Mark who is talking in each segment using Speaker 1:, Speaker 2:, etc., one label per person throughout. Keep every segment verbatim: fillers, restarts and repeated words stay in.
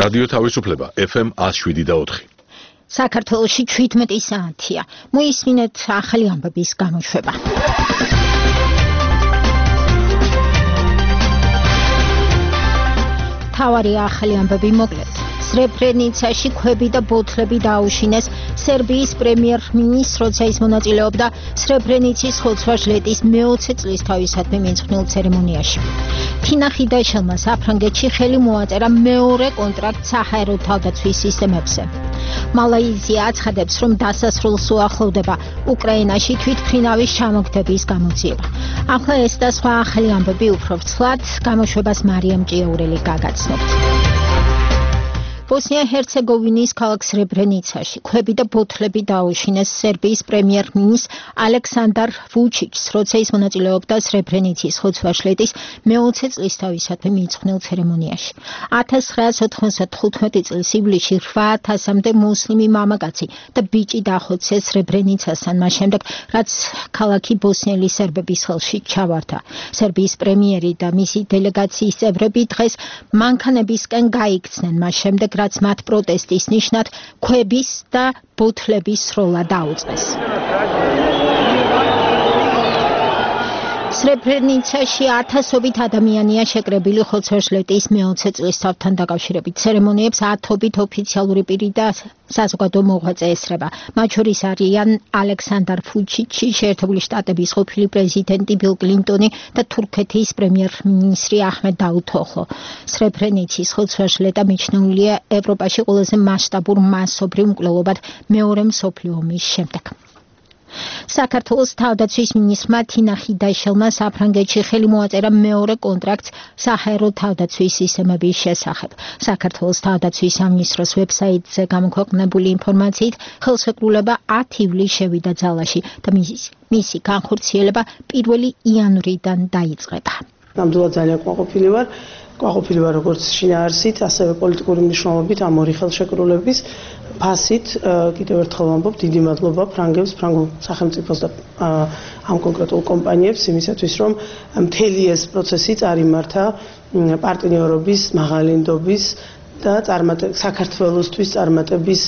Speaker 1: რადიო თავისუფლება F M one oh seven და four.
Speaker 2: საქართველოში seventeen საათია. მოისმინეთ ახალი ამბების გამოშვება. თავარი ახალი ამბები მოკლედ. სრებრენიცაში ქვები და ბოთლები დაუშინეს სერბიის პრემიერ-მინისტრს, როცა ის მონაწილეობდა სრებრენიცის ხოცვა-ჟლეტის მეოცე წლისთავისადმი მიძღვნილ ცერემონიაში. თინა ხიდაშელმა საფრანგეთში ხელი მოაწერა მეორე კონტრაქტს საჰაერო თავდაცვის სისტემებზე. მალაიზია აცხადებს, რომ დასასრულს უახლოვდება უკრაინაში თვითმფრინავის ჩამოგდების გამოძიება. ახლა ეს და სხვა ახალი ამბები უფრო ვრცლად გამოშვებას მარიამ ჭიაურელი გაგაცნობთ. ბოსნია-ჰერცეგოვინის ქალაქ სრებრენიცაში ქვები და ბოთლები დაუშინეს სერბიის პრემიერ-მინისტრ ალექსანდარ ვუჩიჩს, როცა ის მონაწილეობდა სრებრენიცის ხოცვა-ჟლეტის მეოცე წლისთავისადმი მიძღვნილ ცერემონიაში. one thousand nine hundred ninety-five წლის ივლისში eight ათასამდე მუსლიმი მამაკაცი და ბიჭი დახოცეს სრებრენიცასთან, მას შემდეგ, რაც ქალაქი ბოსნიელი სერბების ხელში ჩავარდა. სერბიის პრემიერი და მისი დელეგაციის წევრები დღეს მანქანებისკენ გაიქცნენ, მას შემდეგ რაც მათ პროტესტის ნიშნად ქვების და ბოთლების სროლა დაუწყეს. სრებრენიცაში ათასობით ადამიანია შეკრებილი ხოცვა-ჟლეტის მეოცე წლისთავთან დაკავშირებით. ცერემონიებს ათობით ოფიციალური პირი და საზოგადო მოღვაწე ესწრება. მათ შორის არიან ალექსანდარ ვუჩიჩი, შეერთებული შტატების ყოფილი პრეზიდენტი ბილ კლინტონი და თურქეთის პრემიერ-მინისტრი აჰმედ დავუთოღლუ. სრებრენიცის ხოცვა-ჟლეტა მიჩნეულია ევროპაში ყველაზე მასშტაბურ მასობრივ მკვლელობად მეორე მსოფლიო ომის შემდეგ. საქართველოს თავდაცვის მინისტრმა თინა ხიდაშელმა საფრანგეთში ხელი მოაწერა მეორე კონტრაქტს საჰაერო თავდაცვის სისტემების შესახებ. საქართველოს თავდაცვის სამინისტროს ვებსაიტზე გამოქვეყნებული ინფორმაციით, ხელშეკრულება ათი ივლისს შევიდა ძალაში და მისი განხორციელება პირველი იანვრიდან დაიწყება.
Speaker 3: ნამდვილად ძალიან კმაყოფილი ვარ. კმაყოფილი ვარ როგორც შინაარსით, ასევე პოლიტიკური მნიშვნელობით ამ ორი ხელშეკრულების ფასით. კიდევ ერთხელ ვამბობ, დიდი მადლობა ფრანგებს, ფრანგულ სახელმწიფოს და ამ კონკრეტულ კომპანიებს იმისათვის, რომ მთელი ეს პროცესი წარიმართა პარტნიორობის, მაღალი ნდობის და საქართველოსთვის წარმატების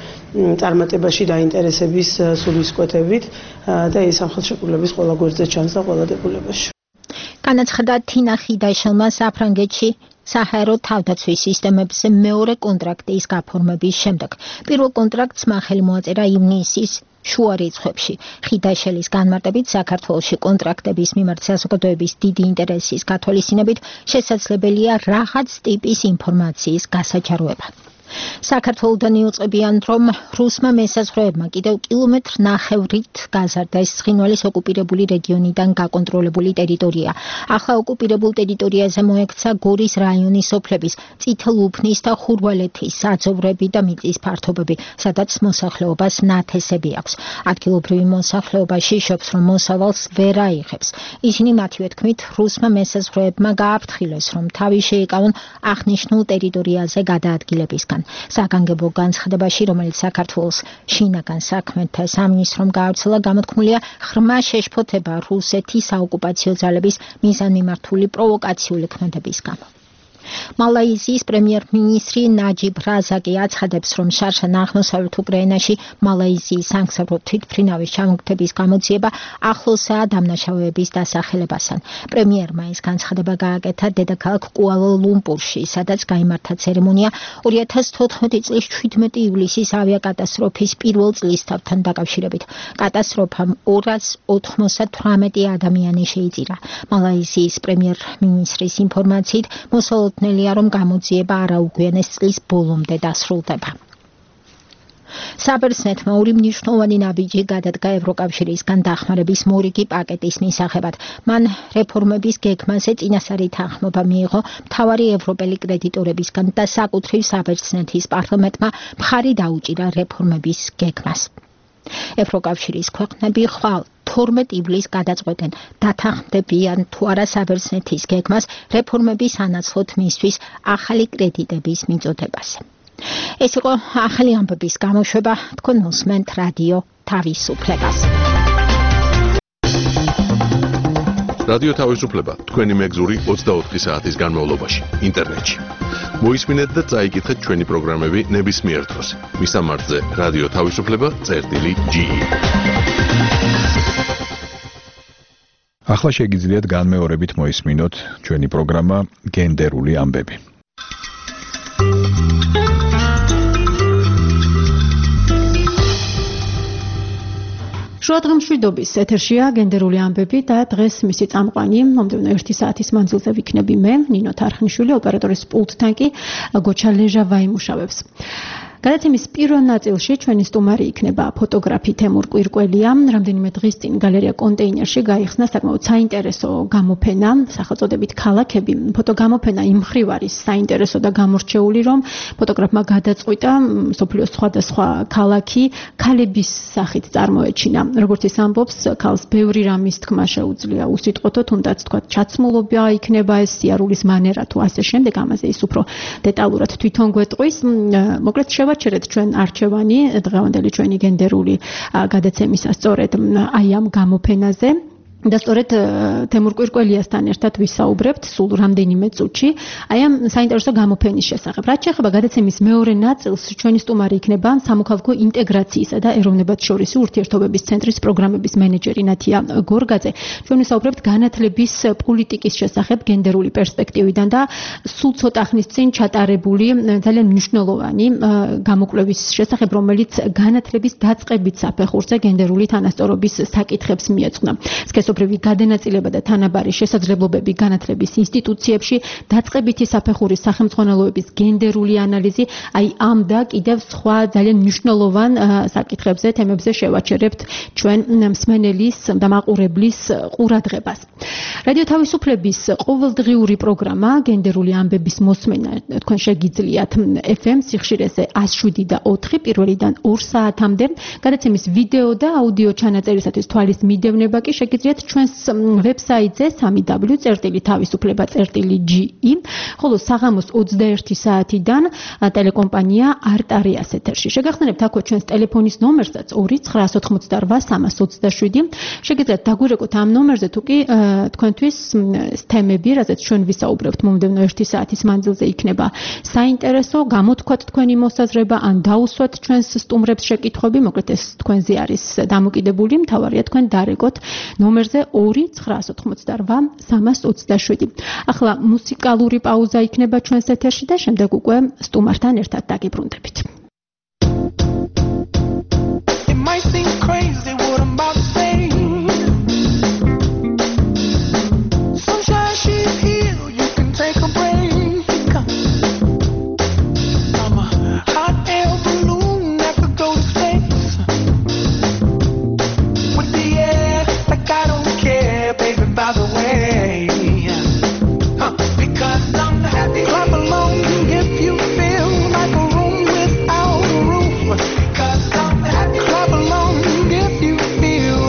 Speaker 3: წარმატებაში დაინტერესების სულისკვეთებით და ეს ამ ხელშეკრულების ყველა გვერდზე ჩანს და ყველა დებულებაში.
Speaker 2: განაცხადა თინა ხიდაშელმა საფრანგეთში საჰაერო თავდაცვის სისტემებზე მეორე კონტრაქტის გაფორმების შემდეგ. პირველ კონტრაქტს ხელი მოაწერა ივნისის შუა რიცხვებში. ხიდაშელის განმარტებით, საქართველოში კონტრაქტების მიმართ საზოგადოების დიდი ინტერესის გათვალისწინებით შესაძლებელია რაღაც ტიპის ინფორმაციის გასაჩაროება. საქართველოდან იუწყებიან, რომ რუსმა მესაზღვრეებმა კიდევ კილომეტრ ნახევრით გაზარდა ცხინვალის ოკუპირებული რეგიონიდან გაკონტროლებული ტერიტორია. ახლა ოკუპირებულ ტერიტორიაზე მოექცა გორის რაიონის სოფლების, წითელუფნის და ხურვალეთის საძოვრები და მიწის ფართობები, სადაც მოსახლეობას ნათესები აქვს. ადგილობრივი მოსახლეობა შიშობს, რომ მოსავალს ვერ აიღებს. ისინი მათივე თქმით, რუსმა მესაზღვრეებმა გააფრთხილეს, რომ თავი შეეკავონ აღნიშნულ ტერიტორიაზე გადაადგილებისგან. საგანგებო განცხადებაში, რომელიც საქართველოს შინაგან საქმეთა სამინისტრომ გაავრცელა, გამოთქმულია ღრმა შეშფოთება რუსეთის საოკუპაციო ძალების მიზანმიმართული პროვოკაციული ქმედების გამო. მალაიზიის პრემიერ-მინისტრი ნაჯიბ რაზაკი აცხადებს, რომ შარშან აღმოსავლეთ უკრაინაში მალაიზიის სამგზავრო თვითმფრინავის ჩამოგდების გამოძიება ახლოსაა დამნაშავეების დასახელებასთან. პრემიერმა ეს განცხადება გააკეთა დედაქალაქ კუალა-ლუმპურში, სადაც გაიმართა ცერემონია two thousand fourteen წლის seventeen ივლისის ავიაკატასტროფის პირველ წლისთავთან დაკავშირებით. კატასტროფამ two hundred ninety-eight ადამიანი შეიწირა. მალაიზიის პრემიერ-მინისტრის ინფორმაციით, მოსალოდნელია, რომ გამოძიება არაუგვიანეს წლის ბოლომდე დასრულდება. საბერძნეთმა ორი მნიშვნელოვანი ნაბიჯი გადადგა ევროკავშირისგან დახმარების მორიგი პაკეტის მისაღებად. მან რეფორმების გეგმაზე წინასწარი თანხმობა მიიღო მთავარი ევროპელი კრედიტორებისგან და საკუთრივ საბერძნეთის პარლამენტმა მხარი დაუჭირა რეფორმების გეგმას. ევროკავშირის ქვეყნები ხვალ თორმეტ ივლისს გადაწყვეტენ დათანხმდებიან თუ არა საბერძნეთის გეგმას რეფორმების ანაცვლოდ მისთვის ახალი კრედიტების მიწოდებაზე. ეს იყო ახალი ამბების გამოშვება, თქვენ უსმენთ რადიო თავისუფლებას.
Speaker 1: რადიო თავისუფლება თქვენი მეგზური ოცდაოთხი საათის განმავლობაში ინტერნეტში. მოისმინეთ და წაიკითხეთ ჩვენი პროგრამები ნებისმიერ დროს. მისამართზე რადიო თავისუფლება წერტილი ჯი.
Speaker 4: ახლა შეგიძლიათ განმეორებით მოისმინოთ ჩვენი პროგრამა გენდერული ამბები.
Speaker 5: შუადღემშვიდობის ეთერშია გენდერული ამბები და დღეს მისი წამყვანი მომდევნო ერთი საათის მანძილზე ვიქნები მე, ნინო თარხნიშვილი, ოპერატორის პულტთან კი გოჩა ლეჟავა იმუშავებს. გადაცემის პირველ ნაწილში ჩვენი სტუმარი იქნება ფოტოგრაფი თემურ კვირკველია. რამდენიმე დღის წინ გალერეა კონტეინერში გაიხსნა საკმაოდ საინტერესო გამოფენა სახელწოდებით ქალაქები. ფოტოგამოფენა იმ მხრივ არის საინტერესო და გამორჩეული, რომ ფოტოგრაფმა გადაწყვიტა მსოფლიოს სხვადასხვა ქალაქი ქალების სახით წარმოეჩინა. როგორც ის ამბობს, ქალს ბევრი რამის თქმა შეუძლია უსიტყვოთო, თუნდაც თქვა ჩაცმულობა იქნება ეს სიარულის მანერა თუ ასე შემდეგ, ამაზე ის უფრო დეტალურად თვითონ გვეტყვის. მოკლედ შევაჩერეთ ჩვენ არჩევანი დღევანდელი ჩვენი გენდერული გადაცემისა სწორედ აი ამ გამოფენაზე. და სწორედ თემურ კვირკველიასთან ერთად ვისაუბრებთ სულ რამდენიმე წუთში აი ამ საინტერესო გამოფენის შესახებ. რაც შეეხება გადაცემის მეორე ნაწილს, ჩვენი სტუმარი იქნება სამოქალაქო ინტეგრაციისა და ეროვნებათშორისი ურთიერთობების ცენტრის პროგრამების მენეჯერი ნათია გორგაძე. ჩვენ ვისაუბრებთ განათლების პოლიტიკის შესახებ გენდერული პერსპექტივიდან და სულ ცოტა ხნის წინ ჩატარებული ძალიან მნიშვნელოვანი გამოკვლევის შესახებ, რომელიც განათლების დაწყებით საფეხურზე გენდერული თანასწორობის საკითხებს მიეძღვნა. სქესობრივი გადანაწილება და თანაბარი შესაძლებლობები განათლების ინსტიტუციებში, დაწყებითი საფეხურის სახელმძღვანელოების გენდერული ანალიზი, აი ამ და კიდევ სხვა ძალიან მნიშვნელოვან საკითხებზე, თემებზე შევაჩერებთ ჩვენ მსმენელის და მაყურებლის ყურადღებას. რადიო თავისუფლების ყოველდღიური პროგრამა გენდერული ამბების მოსმენა თქვენ შეგიძლიათ ეფ ემ სიხშირეზე εκατს შვიდი და ოთხი პირველიდან ორ საათამდე. გადაცემის ვიდეო და აუდიო ჩანაწერისათვის თვალის მიდევნება კი შეგიძლიათ ჩვენს ვებსაიტზე სამი დაბლიუ წერტილი თავისუფლება წერტილი ჯი ი, ხოლო საღამოს ოცდაერთი საათიდან ტელეკომპანია არტარიას ეთერში. შეგახსენებთ აქვე ჩვენს ტელეფონის ნომერსაც ორი ცხრაასი ოცდაოთხმოცდარბა სამას ოცდაშვიდი. შეგიძლიათ დაგვირეკოთ ამ ნომერზე თუ კი თქვენთვის თემები, რაზეც ჩვენ ვისაუბრებთ მომდევნო ერთი საათის მანძილზე იქნება საინტერესო, გამოთქვათ თქვენი მოსაზრება ან დაუსვათ ჩვენს სტუმრებს შეკითხვები, მოკლედ ეს თქვენზე არის დამოკიდებული, მთავარია თქვენ დარეკოთ ნომერზე ორი ცხრაასი ოცდაოთხმოცდარბა სამას ოცდაშვიდი. ახლა მუსიკალური პაუზა იქნება ჩვენს ეთერში და შემდეგ უკვე სტუმართან ერთად დაგიბრუნდებით.
Speaker 6: Clap along if you feel like a room without a roof. 'Cause I'm happy. Clap along if you feel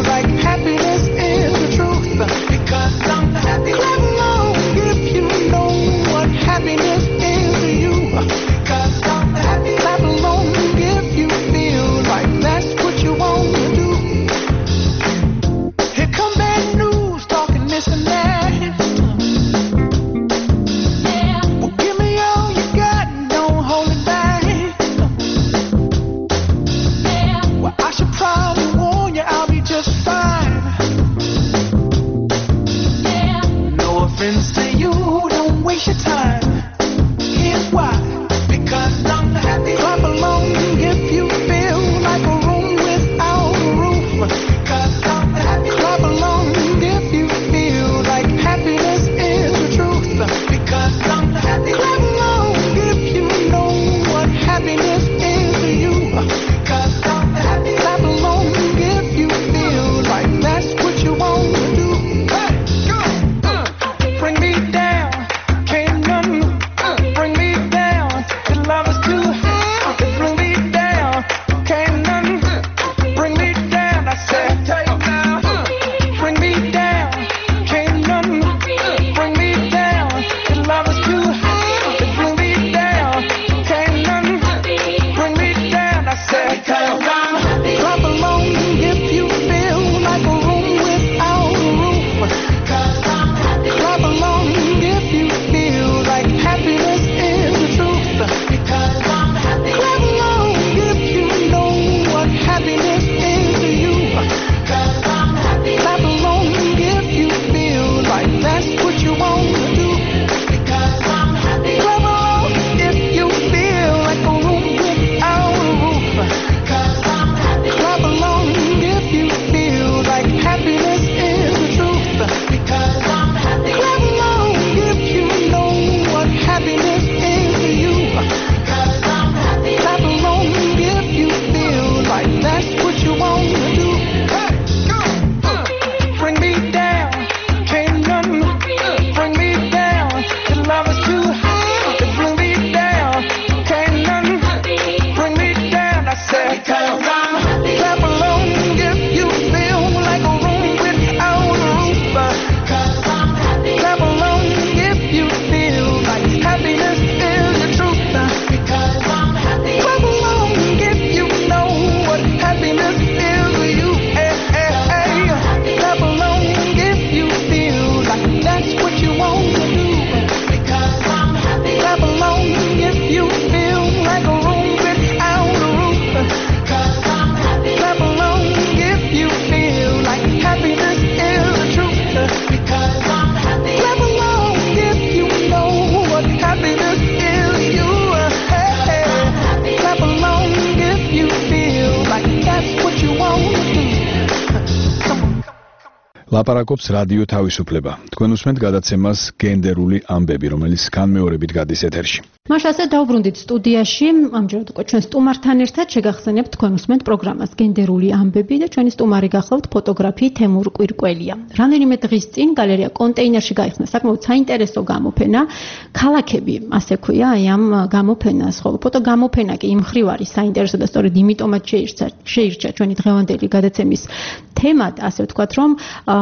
Speaker 4: ლაპარაკობს რადიო თავისუფლება. თქვენ უსმენთ გადაცემას გენდერული ამბები, რომელიც განმეორებით გადის ეთერში.
Speaker 5: მაშ ასე დავბრუნდით სტუდიაში, ამჯერად უკვე ჩვენ სტუმართან ერთად შეგახსენებთ თქვენ უსმენთ პროგრამას გენდერული ამბები და ჩვენი სტუმარი გახლავთ ფოტოგრაფი თემურ კვირკველია. რამდენიმე დღის წინ გალერეა კონტეინერში გაიხსნა საკმაოდ საინტერესო გამოფენა, ქალაქები, ასე ქვია აი ამ გამოფენას, ხოლო ფოტო გამოფენა კი იმ მხრივ არის საინტერესო და სწორედ იმიტომაც შეირჩა შეირჩა ჩვენი დღევანდელი გადაცემის თემად, ასე ვთქვათ, რომ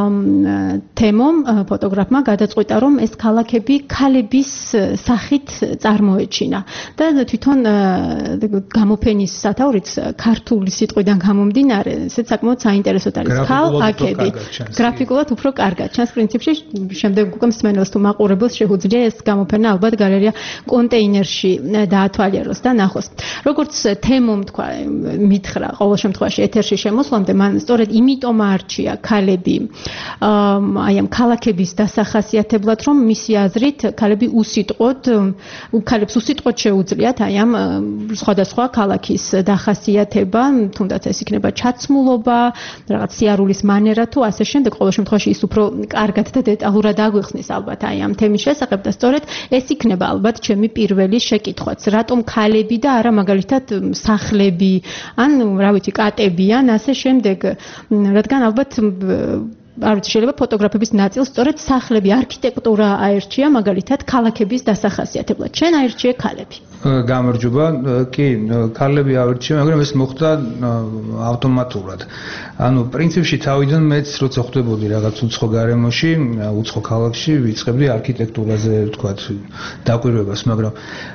Speaker 5: თემომ ფოტოგრაფმა გადაწყვიტა, რომ ეს ქალაქები ქალების სახით წარმოეჩინა და თვითონ გამოფენის სათაურიც ქართული სიტყვიდან გამომდინარე, ესეც sakmod საინტერესოდ არის ქალაქები. გრაფიკულად უფრო კარგად ჩანს პრინციპში, შემდეგ უკვე მსმენელს თუ მაყურებელს შეუძლია ეს გამოფენა ალბათ გალერეა კონტეინერში დაათვალიეროს და ნახოს. როგორც თემომ თქვა, მითხრა ყოველ შემთხვევაში ეთერში შემოსვლამდე, მან სწორედ იმიტომ აარჩია ქალები აი ამ ქალაქების დასახასიათებლად, რომ მისი აზრით ქალები უსიტყვოდ ქალებს უსიტყვოდ შეუძლიათ აი ამ სხვადასხვა ქალაქის დახასიათება, თუნდაც ეს იქნება ჩაცმულობა, რაღაც სიარულის მანერა თუ ასე შემდეგ, ყოველ შემთხვევაში ის უფრო კარგად და დეტალურად აგვიხსნის ალბათ აი ამ თემის შესახებ და სწორედ ეს იქნება ალბათ ჩემი პირველი შეკითხვაც, რატომ ქალები და არა მაგალითად სახლები ან რა ვიცი კატები ან ასე შემდეგ, რადგან ალბათ არ ვიცი, შეიძლება ფოტოგრაფების ნაწილს სწორედ სახლები, არქიტექტურა აერჩია მაგალითად ქალაქების დასახასიათებლად. შენ აერჩიე ქალები.
Speaker 7: გამარჯობა, კი, ქალები ავერჩია, მაგრამ ეს მოხდა ავტომატურად. ანუ პრინციპში თავიდან მეც როცა ხვდებოდი რაღაც უცხო გარემოში, უცხო ქალაქში, ვიწყებდი არქიტექტურაზე, ვთქვათ, დაკვირვებას, მაგრამ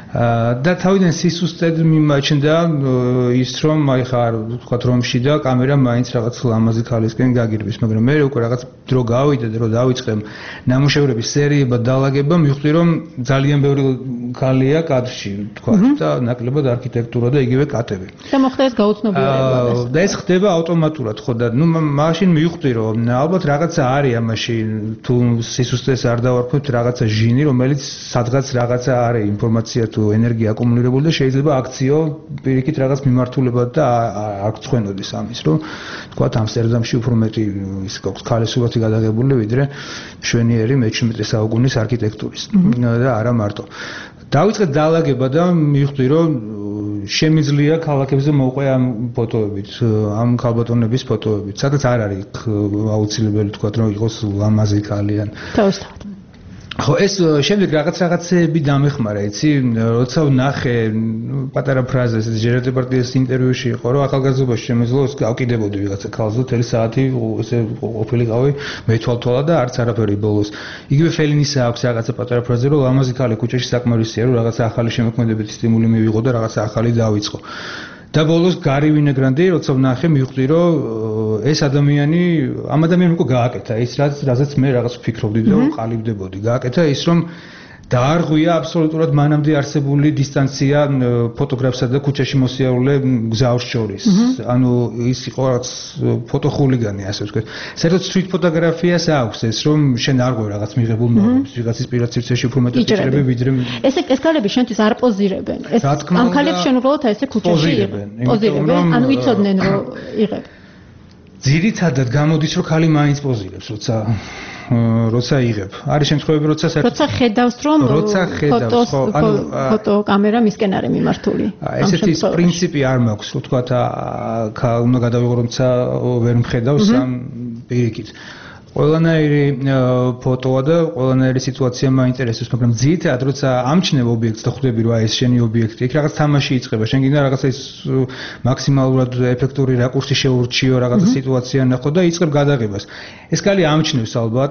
Speaker 7: და თავიდან სისუსტედ მიმაჩნდა ის, რომ აი ხარ, ვთქვათ, რომში და კამერა მაინც რაღაც ლამაზი ქალისკენ გაგირბის, მაგრამ მე უკვე რაღაც დრო გავიდა და რო დავიწყე ნამუშევრების სერიებად დალაგება, მივხვდი, რომ ძალიან ბევრი ქალია კადრში, ვთქვათ, და ნაკლებად არქიტექტურა და იგივე კატები.
Speaker 5: და მოხდა ეს გაუცნობიერება.
Speaker 7: და ეს ხდება ავტომატურად, ხო და ნუ მაშინ მივხვდი, რომ ალბათ რაღაცა არის ამაში, თუ სისუსტეს არ დავარქვით, რაღაცა ჟინი, რომელიც სადღაც რაღაცა არის ინფორმაცია თუ ენერგია აკუმულირებული და შეიძლება აქციო პირიქით რაღაც მიმართულებად და არ გწვენოდეს ამის, რომ თქვათ ამსტერდამში უფრო მეტი ის გვაქვს ქალის სურათი გადაღებული ვიდრე მშვენიერი მეჩვიდმეტე საუკუნის არქიტექტურის და არა მარტო. დავიწყე დალაგება და მივხვდი, რომ შემიძლია ქალაქებზე მოვყვე ამ ფოტოებით, ამ ქალბატონების ფოტოებით. სადაც არ არის აუცილებელი თქვათ, რომ იყოს ლამაზი ქალიან.
Speaker 5: თავისთავად.
Speaker 7: ხო, ეს შემდეგ რაღაც რაღაცები დამეხმარა, იცი, როცა ვნახე პატარა ფრაზა ეს ჟერატე პარტიის ინტერვიუში იყო, რომ ახალგაზრდობაში შემეძლო გავკიდებოდი ვიღაცა ქალს და თელი საათი ესე ყოფილიყავი მეთვალთვალა და არც არაფერი ბოლოს. იგივე ფელინისა აქვს რაღაცა პატარა ფრაზა, რომ ლამაზი ქალი ქუჩაში საკმარისია, რომ რაღაცა ახალი შემოქმედებითი სტიმული მივიღო და რაღაცა ახალი დავიწყო. და ბოლოს გარი ვინეგრანდი, როცა ვნახე, მივხვდი, რომ ეს ადამიანი, ამ ადამიანს უკვე გააკეთა ის, რაზეც მე რაღაც ვფიქრობდი და ვყალიბდებოდი. გააკეთა ის, რომ დაარღვია აბსოლუტურად მანამდე არსებული დისტანცია ფოტოგრაფსა და ქუჩაში მოსიარულე გზავრს შორის. ანუ ის იყო რაღაც ფოტოხულიგანი, ასე ვთქვათ. საერთოდ სტრიტ ფოტოგრაფიას აქვს ეს, რომ შენ არ ღვევ რაღაც მიღებულ ნორმებს, ვიღაცის პირაცირცეში უფრო მეტად იჭრები ვიდრე
Speaker 5: ეს ეს ქალები შენთვის არ პოზირებენ. ეს ამ ქალებს შენ უბრალოდ აი ესე ქუჩაში იღებ. პოზირებენ, ანუ იცოდნენ რომ იღებ.
Speaker 7: ძირითადად გამოდის რომ ქალი მაინც პოზირებს, როცა როცა იღებ. არის შემთხვევები, როცა საერთოდ
Speaker 5: როცა ხედავს, რომ ფოტოს ფოტოკამერა მისკენ არის მიმართული.
Speaker 7: ესეთი პრინციპი არ მაქვს, რომ თქვათ უნდა გადავიღო, როცა ვერ მხედავს ამ პირიქით. ყველანაირი ფოტოა და ყველანაირი სიტუაცია მაინტერესებს, მაგრამ ძირითადად როცა ამჩნევ ობიექტს და ხვდები, რომ აი ეს შენი ობიექტი, იქ რაღაც თამაში იწყება. შენ გინდა რაღაცა ის მაქსიმალურად ეფექტური რაკურსი შეურჩიო, რაღაცა სიტუაცია ნახო და იწყებ გადაღებას. ეს კალი ამჩნევს ალბათ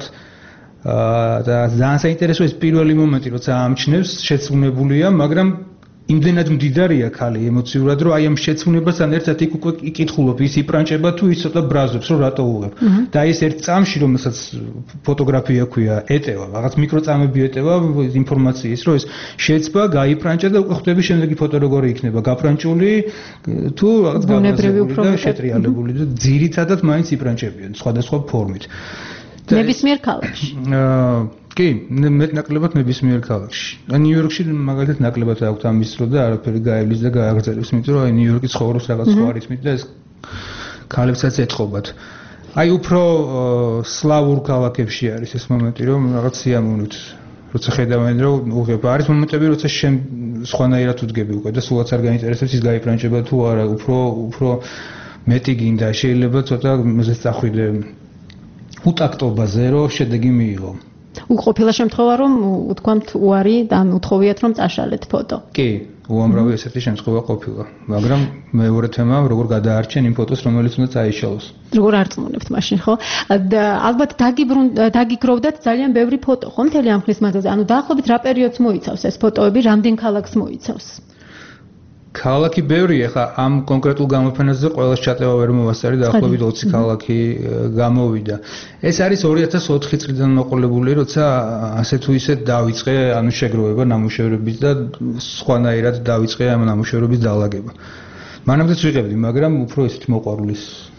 Speaker 7: და ძალიან საინტერესო ეს პირველი მომენტი, როცა ამჩნევს, შეცვნებულია, მაგრამ იმდენად მდიდარია ქალი ემოციურად, რომ აი ამ შეცვნებასთან ერთად იქ უკვე იკითხულობ, ის იპრანჭება თუ ის ცოტა ბრაზობს, რომ რატო უღებ. და ის ერთ წამში, რომელსაც ფოტოგრაფია ქვია, ეტევა, რაღაც მიკროწამები ეტევა ინფორმაციის, რომ ეს შეცვა, გაიპრანჭა და უკვე ხვდები შემდეგი ფოტო როგორი იქნება, გაფრანჭული თუ რაღაც
Speaker 5: გაბუნებრივი
Speaker 7: და შეტრიალებული და ძირითადად მაინც იპრანჭებიან სხვადასხვა ფორმით.
Speaker 5: ნებისმიერ ქალაქში.
Speaker 7: კი, მეტნაკლებად ნებისმიერ ქალაქში. ნიუ-იორკში მაგალითად ნაკლებად აქვს ამის დრო და არაფერი გაივლის და გააგრძელებს, იმიტომ რომ ნიუ-იორკი ცხოვრობს რაღაც სხვა რითმით და ეს ქალებსაც ეთყობათ. აი უფრო სლავურ ქალაქებში არის ეს მომენტი, რომ რაღაც სიამოვნით როცა ხედავენ, რომ უღება არის მომენტები, როცა შენ სხვანაირად უდგები უკვე და სულაც არ გაინტერესებს ის გაიფრანჭება თუ არა, უფრო უფრო მეტი გინდა, შეიძლება ცოტა მზეს წახვიდე უტაქტობაზე, რომ შედეგი მიიღო.
Speaker 5: უყოფილა შემთხვევა, რომ უთქვამთ უარი და უთხოვიათ, რომ წაშალეთ ფოტო.
Speaker 7: კი, უამრავი ესეთი შემთხვევა ყოფილა, მაგრამ მეორე თემა, როგორ გადაარჩენ იმ ფოტოს, რომელიც უნდა წაიშალოს.
Speaker 5: როგორ არწმუნებთ მაშინ, ხო? და ალბათ დაგიგროვდათ ძალიან ბევრი ფოტო, ხო, მთელი ამ ხნის მანძილზე. ანუ დაახლოებით რა პერიოდს მოიცავს ეს ფოტოები, რამდენ ქალაქს მოიცავს?
Speaker 7: ქალაქი ბევრია, ხა ამ კონკრეტულ გამოფენაზე ყველას ჩატევა ვერ მოვასწარი, დაახლოებით ოცი ქალაქი გამოვიდა. ეს არის ორი ათას ოთხი წლიდან მოყოლებული, როცა ასე თუ ისე დაიწყე ანუ შეგროვება ნამუშევრების და სხვანაირად დაიწყე ამ ნამუშევრების დაალაგება. მანამდეც ვიღებდი, მაგრამ უფრო ისეთ მოყვარულის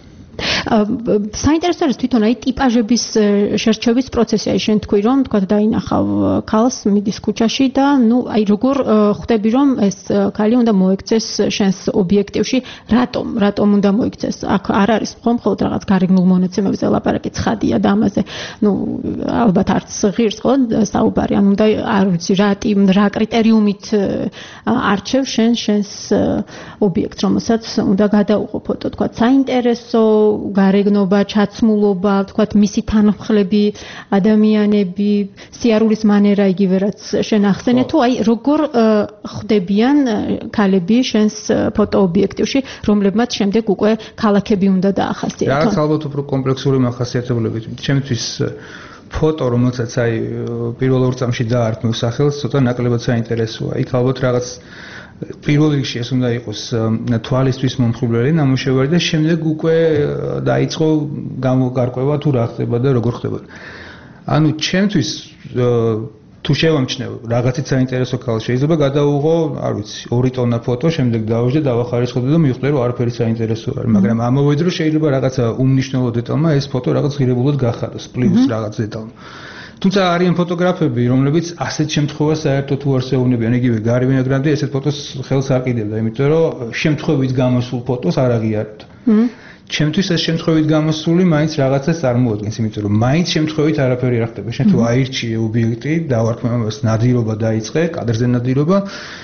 Speaker 5: საინტერესო არის თვითონ აი ტიპაჟების შერჩევის პროცესი. აი შენ თქვი რომ თქვა დაინახავ ქალს მიდის ქუჩაში და ნუ აი როგორ ხვდები რომ ეს ქალი უნდა მოექცეს შენს ობიექტივში, რატომ რატომ უნდა მოექცეს? აქ არ არის მხოლოდ რაღაც გარეგნულ მონაცემებზე ლაპარაკი, ცხადია და ამაზე ნუ ალბათ არც ღირს ხო საუბარი, ანუ უნდა არ ვიცი რა რა კრიტერიუმით არჩევ შენ შენს ობიექტს, რომელსაც უნდა გადაუღო ფოტო, თქვა საინტერესო გარეგნობა, ჩაცმულობა, თქვათ მისი თანმხლები, ადამიანები, სიარულის მანერა იგივე რაც შენ ახსენე, თუ აი როგორ ხვდებიან ქალები შენს ფოტო ობიექტივში, რომლებმაც შემდეგ უკვე ქალაქები უნდა დაახასიათონ.
Speaker 7: რაღაც ალბათ უფრო კომპლექსური მახასიათებლებით. ჩემთვის ფოტო, რომელსაც აი პირველ ორ წამში დაარტყმევ სახელს, ცოტა ნაკლებად საინტერესოა. იქ ალბათ რაღაც პირველ რიგში ეს უნდა იყოს თვალისთვის მომხიბვლელი ნამუშევარი და შემდეგ უკვე დაიწყო გამოგარკვევა თუ რა ხდება და როგორ ხდება. ანუ ჩემთვის თუ შევამჩნევ რაღაცით საინტერესო ქალ შეიძლება გადაუღო, არ ვიცი, ორი ტონა ფოტო, შემდეგ დავაჟდე, დავახარისხებდე და მივხვდე რომ არაფერი საინტერესო არ, მაგრამ ამავე დროს შეიძლება რაღაცა უმნიშვნელო დეტალმა ეს ფოტო რაღაც ღირებულად გახადოს, პლუს რაღაც დეტალმა. თუმცა არიან ფოტოგრაფები, რომლებიც ასეთ შემთხვევას საერთოდ თუ არ შეეუნებიან, იგივე გარი ვინოგრადი ესეთ ფოტოს ხელს არ ყიდებდა, იმიტომ რომ შემთხვევით გამოსულ ფოტოს არ აღიარებდა. ჩემთვის ეს შემთხვევით გამოსული მაინც რაღაცას წარმოადგენს, იმიტომ რომ მაინც შემთხვევით არაფერი არ ხდება. შენ თუ აირჩიე ობიექტი, დავარქმევას ნადირობა დაიწყე, კადრზე ნადირობა,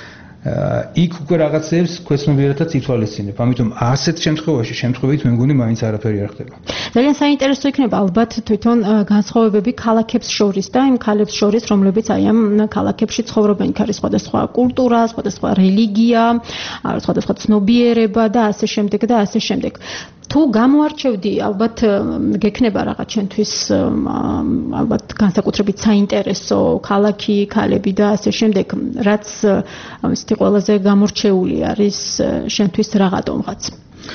Speaker 7: იქ უკვე რაღაცებს ქვეცნობიერათაც ითვალისწინებ. ამიტომ ასეთ შემთხვევაში შემთხვევით მე მგონი მაინც არაფერი არ ხდება.
Speaker 5: ძალიან საინტერესო იქნება ალბათ თვითონ განსხვავებები ქალაქებს შორის და იმ ქალებს შორის, რომლებიც აი ამ ქალაქებში ცხოვრობენ. იქ არის სხვადასხვა კულტურა, სხვადასხვა რელიგია, სხვადასხვა ცნობიერება და ასე შემდეგ და ასე შემდეგ. თუ გამოარჩევდი, ალბათ გექნება რაღაც ჩვენთვის ალბათ განსაკუთრებით საინტერესო ქალაქი, ქალები და ასე შემდეგ, რაც ამისთი ყველაზე გამორჩეული არის შენთვის რაღაცომღაც.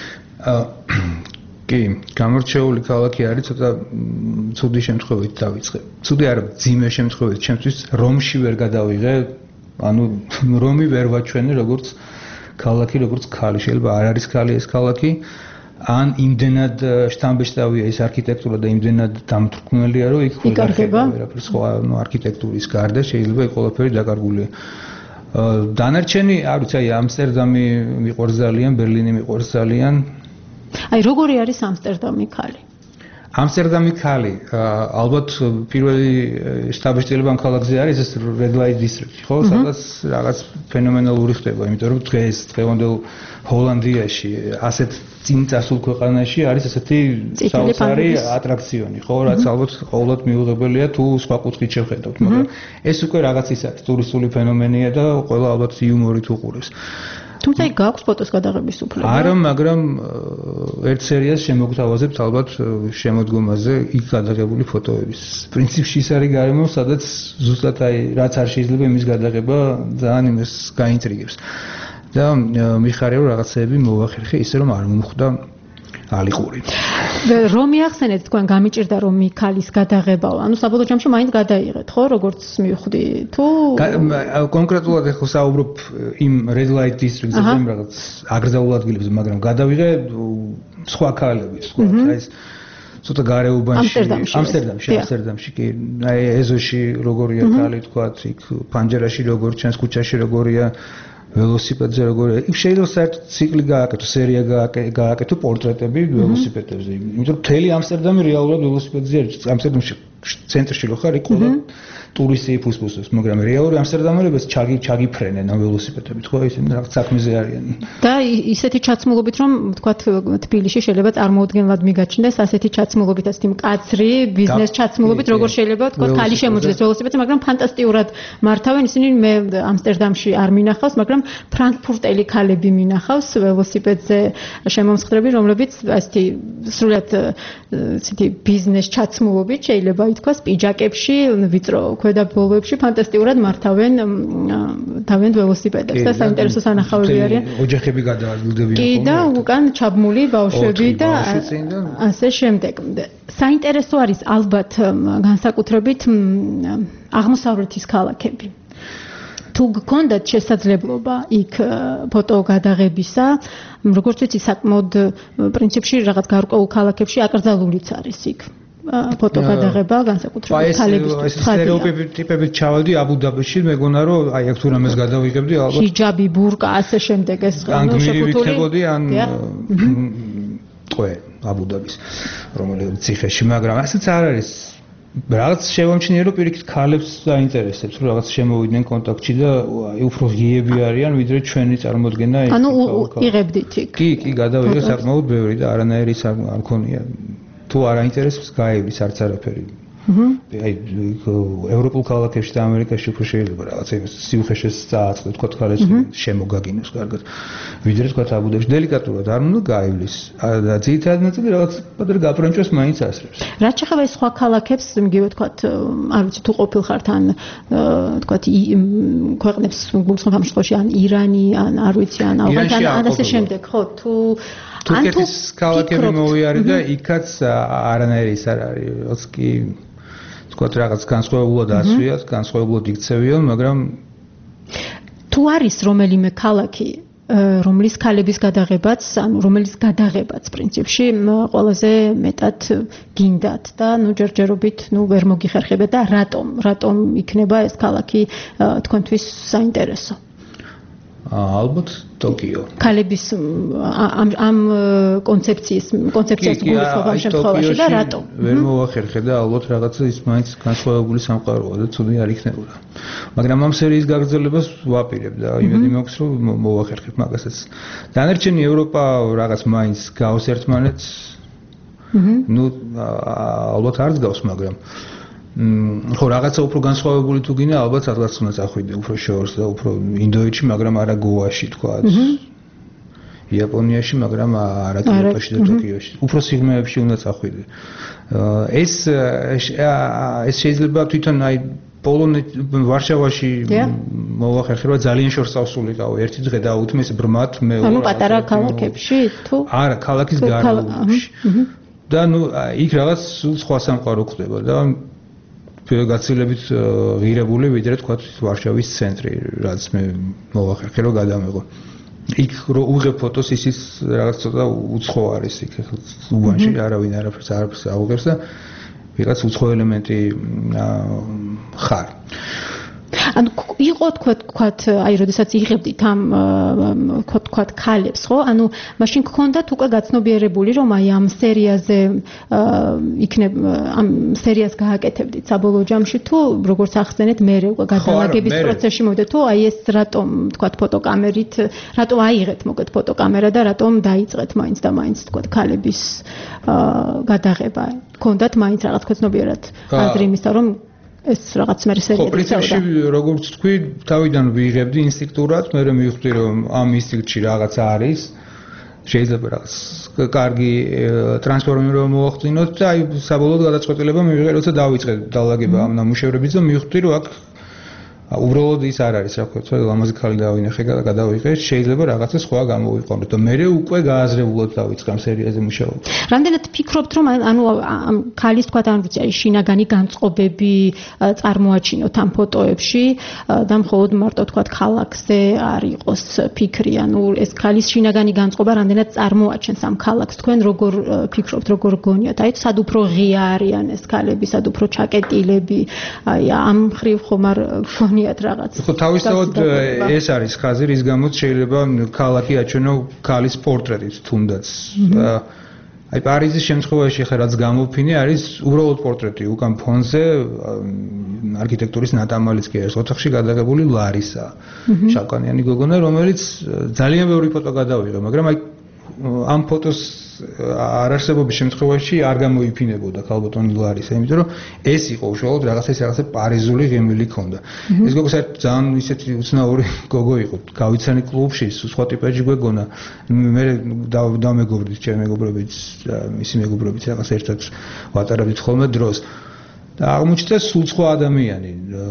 Speaker 7: კი, გამორჩეული ქალაქი არის, ცოტა ცუდი შემთხვევით დავიწყე. ცუდი არა, ძიმე შემთხვევით, ჩემთვის რომში ვერ გადავიღე, ანუ რომი ვერ ვაჩვენე როგორც ქალაქი, როგორც ქალი. შეიძლება არ არის ქალი ეს ქალაქი. ან იმდენად შთამბეჭდავია ეს არქიტექტურა და იმდენად დამთვრქმელია, რომ იქ
Speaker 5: იკარგება
Speaker 7: ვერაფერი სხვა არქიტექტურის გარდა შეიძლება იქ ყველაფერი დაკარგულია. დანარჩენი, არ ვიცი, აი ამსტერდამი მიყვარს ძალიან, ბერლინი მიყვარს ძალიან.
Speaker 5: აი როგორი არის ამსტერდამი ქალი?
Speaker 7: ამსტერდამი ქალი, ალბათ პირველი შთაბეჭდილება ამ ქალაქზე არის ეს Red Light District, ხო, სადაც რაღაც ფენომენალური ხდება, იმიტომ რომ დღეს დღევანდელ ჰოლანდიაში ასეთ წინ წასულ ქვეყანაში არის ესეთი საოცარი ატრაქციონი, ხო, რაც ალბათ ყოველდღე მიუღებელია თუ სხვა კუთხით შევხედავთ, მაგრამ ეს უკვე რაღაც ის არის ტურისტული ფენომენია და ყველა ალბათ იუმორით უყურებს.
Speaker 5: თუმცა იქ გაქვს ფოტოს გადაღების უფლება.
Speaker 7: არა, მაგრამ ერთ სერიას შემოგთავაზებთ ალბათ შემოდგომაზე იქ გადაღებული ფოტოების. პრინციპში ის არის გარემო, სადაც ზუსტად აი რაც არ შეიძლება იმის გადაღება ძალიან იმას გაინტრიგებს. და მიხარია რომ რაღაცეები მოვახერხე ისე რომ არ მომხვდა ალიყური.
Speaker 5: რომ მიახსენეთ თქვენ გამიჭირდა რომ მიქალის გადაღებაო, ანუ საბოლოო ჯამში მაინც გადაიღეთ, ხო, როგორც მივხვდი, თუ
Speaker 7: კონკრეტულად ახლა საუბრობ იმ Red Light District-ზე, იმ რაღაც აგრძელულ ადგილებზე, მაგრამ გადავიღე სხვა ქალები, სხვა ეს ცოტა გარეუბანში, ამსტერდამში, ამსტერდამში კი, აი ეზოში როგორია ქალი, თქვათ, იქ ფანჯერაში როგორ ჩანს, ქუჩაში როგორია ველოსიპედზე როგორ შეიძლება საერთოდ ციკლი გააკეთო, სერია გააკეთო პორტრეტები ველოსიპედებზე. იმიტომ რომ მთელი ამსტერდამი რეალურად ველოსიპედზე არის. ამსტერდამში ცენტრში რო ხარ, იქ ყველა ტურისტი ფუსფუსობს, მაგრამ რეალური ამსტერდამელებიც ჩაგი ჩაგიფრენენ ამ ველოსიპედებით, ხო, ისინი რაღაც საქმეზე არიან.
Speaker 5: და ისეთი ჩაცმულობით, რომ თქვათ თბილისში შეიძლება წარმოუდგენლად მიგაჩნდეს ასეთი ჩაცმულობით, ასეთი მკაცრი ბიზნეს ჩაცმულობით, როგორ შეიძლება თქვათ ქალი შემოძლეს ველოსიპედზე, მაგრამ ფანტასტიკურად მართავენ ისინი. მე ამსტერდამში არ მინახავს, მაგრამ ფრანკფურტელი ქალები მინახავს ველოსიპედზე შემომსხდრები, რომლებიც ასეთი სრულად ასეთი ბიზნეს ჩაცმულობით შეიძლება ითქვას პიჯაკებში, ვიწრო ქვედაბოლოებში ფანტასტიკურად მართავენ თავენ ველოსიპედებს და საინტერესო სანახავები არიან.
Speaker 7: ოჯახები გადაადგილდებიან.
Speaker 5: კი და უკან ჩაბმული ბავშვები და ასე შემდეგ. საინტერესო არის ალბათ განსაკუთრებით აღმოსავლეთის ქალაქები. თუ გქონდათ შესაძლებლობა იქ ფოტო გადაღებისა, როგორც ვიცი, საკმაოდ პრინციპში რაღაც გარკვეულ ქალაქებში აკრძალულიც არის იქ. ფოტო გადაღება განსაკუთრებით ქალებისთვის.
Speaker 7: სტერეოტიპებით ჩავედი აბუ-დაბიში, მეგონა რომ აი აქ თუ რამეს გადავიღებდი, ალბათ
Speaker 5: ჰიჯაბი, ბურკა, ასე შემდეგ ეს
Speaker 7: ანუ შეფუთული ან ტყვე აბუ-დაბის, რომელიც ციხეში, მაგრამ ასეც არ არის. რაღაც შევამჩნიე რომ პირიქით ქალებს დაინტერესებს რომ რაღაც შემოვიდნენ კონტაქტში და აი უფრო ღიები არიან ვიდრე ჩვენი წარმოდგენა ეს.
Speaker 5: ანუ იღებდით იქ.
Speaker 7: კი, კი, გადავიღე საკმაოდ ბევრი და არანაირი არ მქონია. თუ არ აინტერესებს გაივლის არც არაფერი. აი ევროპულ ქალაქებში და ამერიკაში უფრო შეიძლება რაღაც იმის სიუხეშეს წააწყდეს თქვა ქალებს შემოგაგინოს კარგად. ვიდრე თქვა აბუდებში დელიკატურად არ უნდა გაივლის. და ძირითადად ნაწილი რაღაც პატარა გაპრანჭოს მაინც ასრებს.
Speaker 5: რაც შეეხება ეს სხვა ქალაქებს, მიგივე თქვა არ ვიცი თუ ყოფილხართ ან თქვა ქვეყნებს გულისხმობ ამ შემთხვევაში ან ირანი ან არ ვიცი ან ავღანისტანი ან ასე შემდეგ ხო თუ
Speaker 7: თურქეთის ქალაქები მოვიარე და იქაც არანაირი ის არ არის. რაც კი თქვა რაღაც განსხვავებულად ასვიათ, განსხვავებულად იქცევიან, მაგრამ
Speaker 5: თუ არის რომელიმე ქალაქი, რომლის ქალების გადაღებაც, ანუ რომელიც გადაღებაც პრინციპში ყველაზე მეტად გინდათ და ნუ ჯერჯერობით ნუ ვერ მოგიხერხებათ და რატომ? რატომ იქნება ეს ქალაქი თქვენთვის საინტერესო?
Speaker 7: ალბათ ტოკიო.
Speaker 5: ქალების ამ ამ კონცეფციის კონცეფციას გულისხმობ ამ შემთხვევაში და რატო?
Speaker 7: ვერ მოვახერხე და ალბათ რაღაცა ის მაინც განსხვავებული სამყაროა და ცუდი არ იქნებოდა. მაგრამ ამ სერიის გაგრძელებას ვაპირებ და იმედი მაქვს რომ მოვახერხებ მაგასაც. დანარჩენი ევროპა რაღაც მაინც გავს ერთმანეთს. ნუ ალბათ არც გავს, მაგრამ ხო რაღაცა უფრო განსხვავებული თუ გინდა ალბათ სადღაც უნდა წახვიდე უფრო შორს და უფრო ინდოეთში მაგრამ არა გოაში თქვა იაპონიაში მაგრამ არა კიოტოში და ტოკიოში უფრო სიღრმეებში უნდა წახვიდე ეს ეს შეიძლება თვითონ აი პოლონეთ ვარშავაში მოვახერხება ძალიან შორს წავსულიყავ ერთი დღე დაუთმეს ბრმად მე
Speaker 5: ანუ პატარა ქალაქებში თუ
Speaker 7: არა ქალაქის გარკვეულში და ნუ იქ რაღაც სხვა სამყარო ხდება და გაცილებით ღირებული ვიდრე თქვა ვარშავის ცენტრი რაც მე მოვახერხე რომ გადამეღო იქ რო უღებ ფოტოს ისიც რაღაც ცოტა უცხო არის იქ უბანში არავინ არაფერს არაფერს აუღებს და ვიღაც უცხო ელემენტი ხარ
Speaker 5: ანუ იყო თქვა თქვა აი როდესაც იღებდით ამ თქვა თქვა ქალებს ხო ანუ მაშინ გქონდათ უკვე გაცნობიერებული რომ აი ამ სერიაზე იქნებ ამ სერიას გააკეთებდით საბოლოო ჯამში თუ როგორც ახსენეთ მე უკვე გადალაგების პროცესში მოვიდა თუ აი ეს რატომ თქვა ფოტოკამერით რატომ აიღეთ მოგეთ ფოტოკამერა და რატომ დაიწყეთ მაინც და მაინც თქვა ქალების გადაღება გქონდათ მაინც რაღაც ცნობიერად აზრი იმისა რომ ეს რაღაც მე სერია
Speaker 7: ხო პრინციპში როგორც თქვი თავიდან ვიღებდი ინსტინქტურად მე მივხვდი რომ ამ ინსტინქტში რაღაც არის შეიძლება რაღაც კარგი ტრანსფორმირება მოახდინოთ და აი საბოლოოდ გადაწყვეტილება მივიღე როცა დავიწყე დალაგება ამ ნამუშევრების და მივხვდი რომ აქ უბრალოდ ის არ არის რა ქვია ლამაზი ქალი დავინახე და გადავიღე შეიძლება რაღაცა სხვა გამოვიყენოთ და მე უკვე გააზრებულად დავიწყე ამ სერიაზე მუშაობა
Speaker 5: რამდენად ფიქრობთ რომ ანუ ამ ქალის თქვა ან ვიცი შინაგანი განწყობები წარმოაჩინოთ ამ ფოტოებში და მხოლოდ მარტო თქვა ქალაქზე არ იყოს ფიქრი ანუ ეს ქალის შინაგანი განწყობა რამდენად წარმოაჩენს ამ ქალაქს თქვენ როგორ ფიქრობთ როგორ გონიათ აი სად უფრო ღია არიან ეს ქალები სად უფრო ჩაკეტილები აი ამ ხრივ ხომ არ გაგნიათ რაღაც.
Speaker 7: ხო, თავისთავად ეს არის ხაზი, რის გამოც შეიძლება ქალაქი აჩვენო ქალის პორტრეტით თუნდაც. აი პარიზის შემთხვევაში ხა რაც გამოფინე არის უბრალოდ პორტრეტი უკან ფონზე არქიტექტურის ნატამალიც კი არის ოთახში გადაღებული ლარისა შავკანიანი გოგონა რომელიც ძალიან ბევრი ფოტო გადავიღე მაგრამ აი ამ ფოტოს არარსებობის შემთხვევაში არ გამოიფინებოდა ქალბატონი ლარისა იმიტომ რომ ეს იყო უშუალოდ რაღაცა ის რაღაცა პარიზული ღიმილი ქონდა ეს გოგო საერთოდ ძალიან ისეთი უცნაური გოგო იყო გავიცანი კლუბში სხვა ტიპაჯი გვეგონა მე დამეგობრდით ჩემი მეგობრებიც მისი მეგობრებიც რაღაც ერთად ვატარებდით ხოლმე დროს და აღმოჩნდა სულ სხვა ადამიანი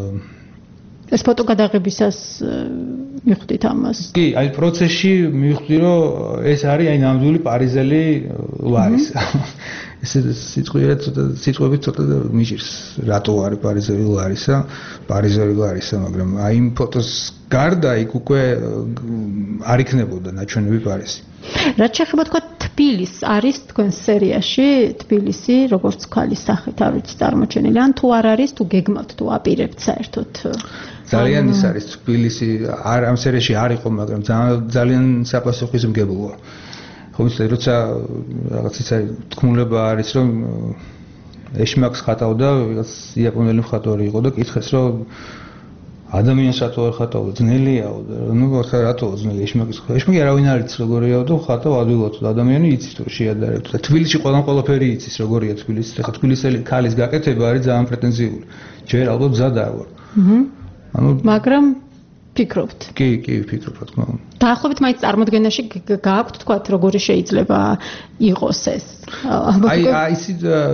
Speaker 5: ეს ფოტო გადაღებისას მიხვდით ამას.
Speaker 7: კი, აი პროცესში მივხვდი რომ ეს არის აი ნამდვილი პარიზელი ლარისა. ესე სიტყვიერად ცოტა სიტყვებით ცოტა მიჭირს რატო არის პარიზელი ლარისა, პარიზელი ლარისა, მაგრამ აი იმ ფოტოს გარდა იქ უკვე არ იქნებოდა ნაჩვენები პარიზი.
Speaker 5: რაც შეეხება თქვა თბილისს არის თქვენ სერიაში თბილისი როგორც ქალის სახით არ ვიცი წარმოჩენილი ან თუ არ არის თუ გეგმავთ თუ აპირებთ საერთოდ
Speaker 7: ძალიან ის არის თბილისი არ ამ სერიაში არ იყო მაგრამ ძალიან საპასუხისმგებლოა ხო ვიცი როცა რაღაც ის არის თქმულება არის რომ ეშმაკს ხატავდა ვიღაც იაპონელი მხატვარი იყო და კითხეს რომ ადამიანს რატო არ ხატავდა ძნელიაო და ნუ ხა რატო ძნელი ეშმაკის ხატვა ეშმაკი არავინ არ იცის როგორიაო და ხატავ ადვილად და ადამიანი იცის თუ შეადარებთ და თბილისში ყველან ყველაფერი იცის როგორია თბილისი ხა თბილისელი ქალის გაკეთება არის ძალიან პრეტენზიული ჯერ ალბათ მზად არ ვარ ანუ
Speaker 5: მაგრამ ფიქრობთ
Speaker 7: კი კი ფიქრობ რა თქმა უნდა
Speaker 5: დაახლოებით მაინც წარმოდგენაში გააქვთ თქვა როგორი შეიძლება იყოს ეს
Speaker 7: აი აი ისი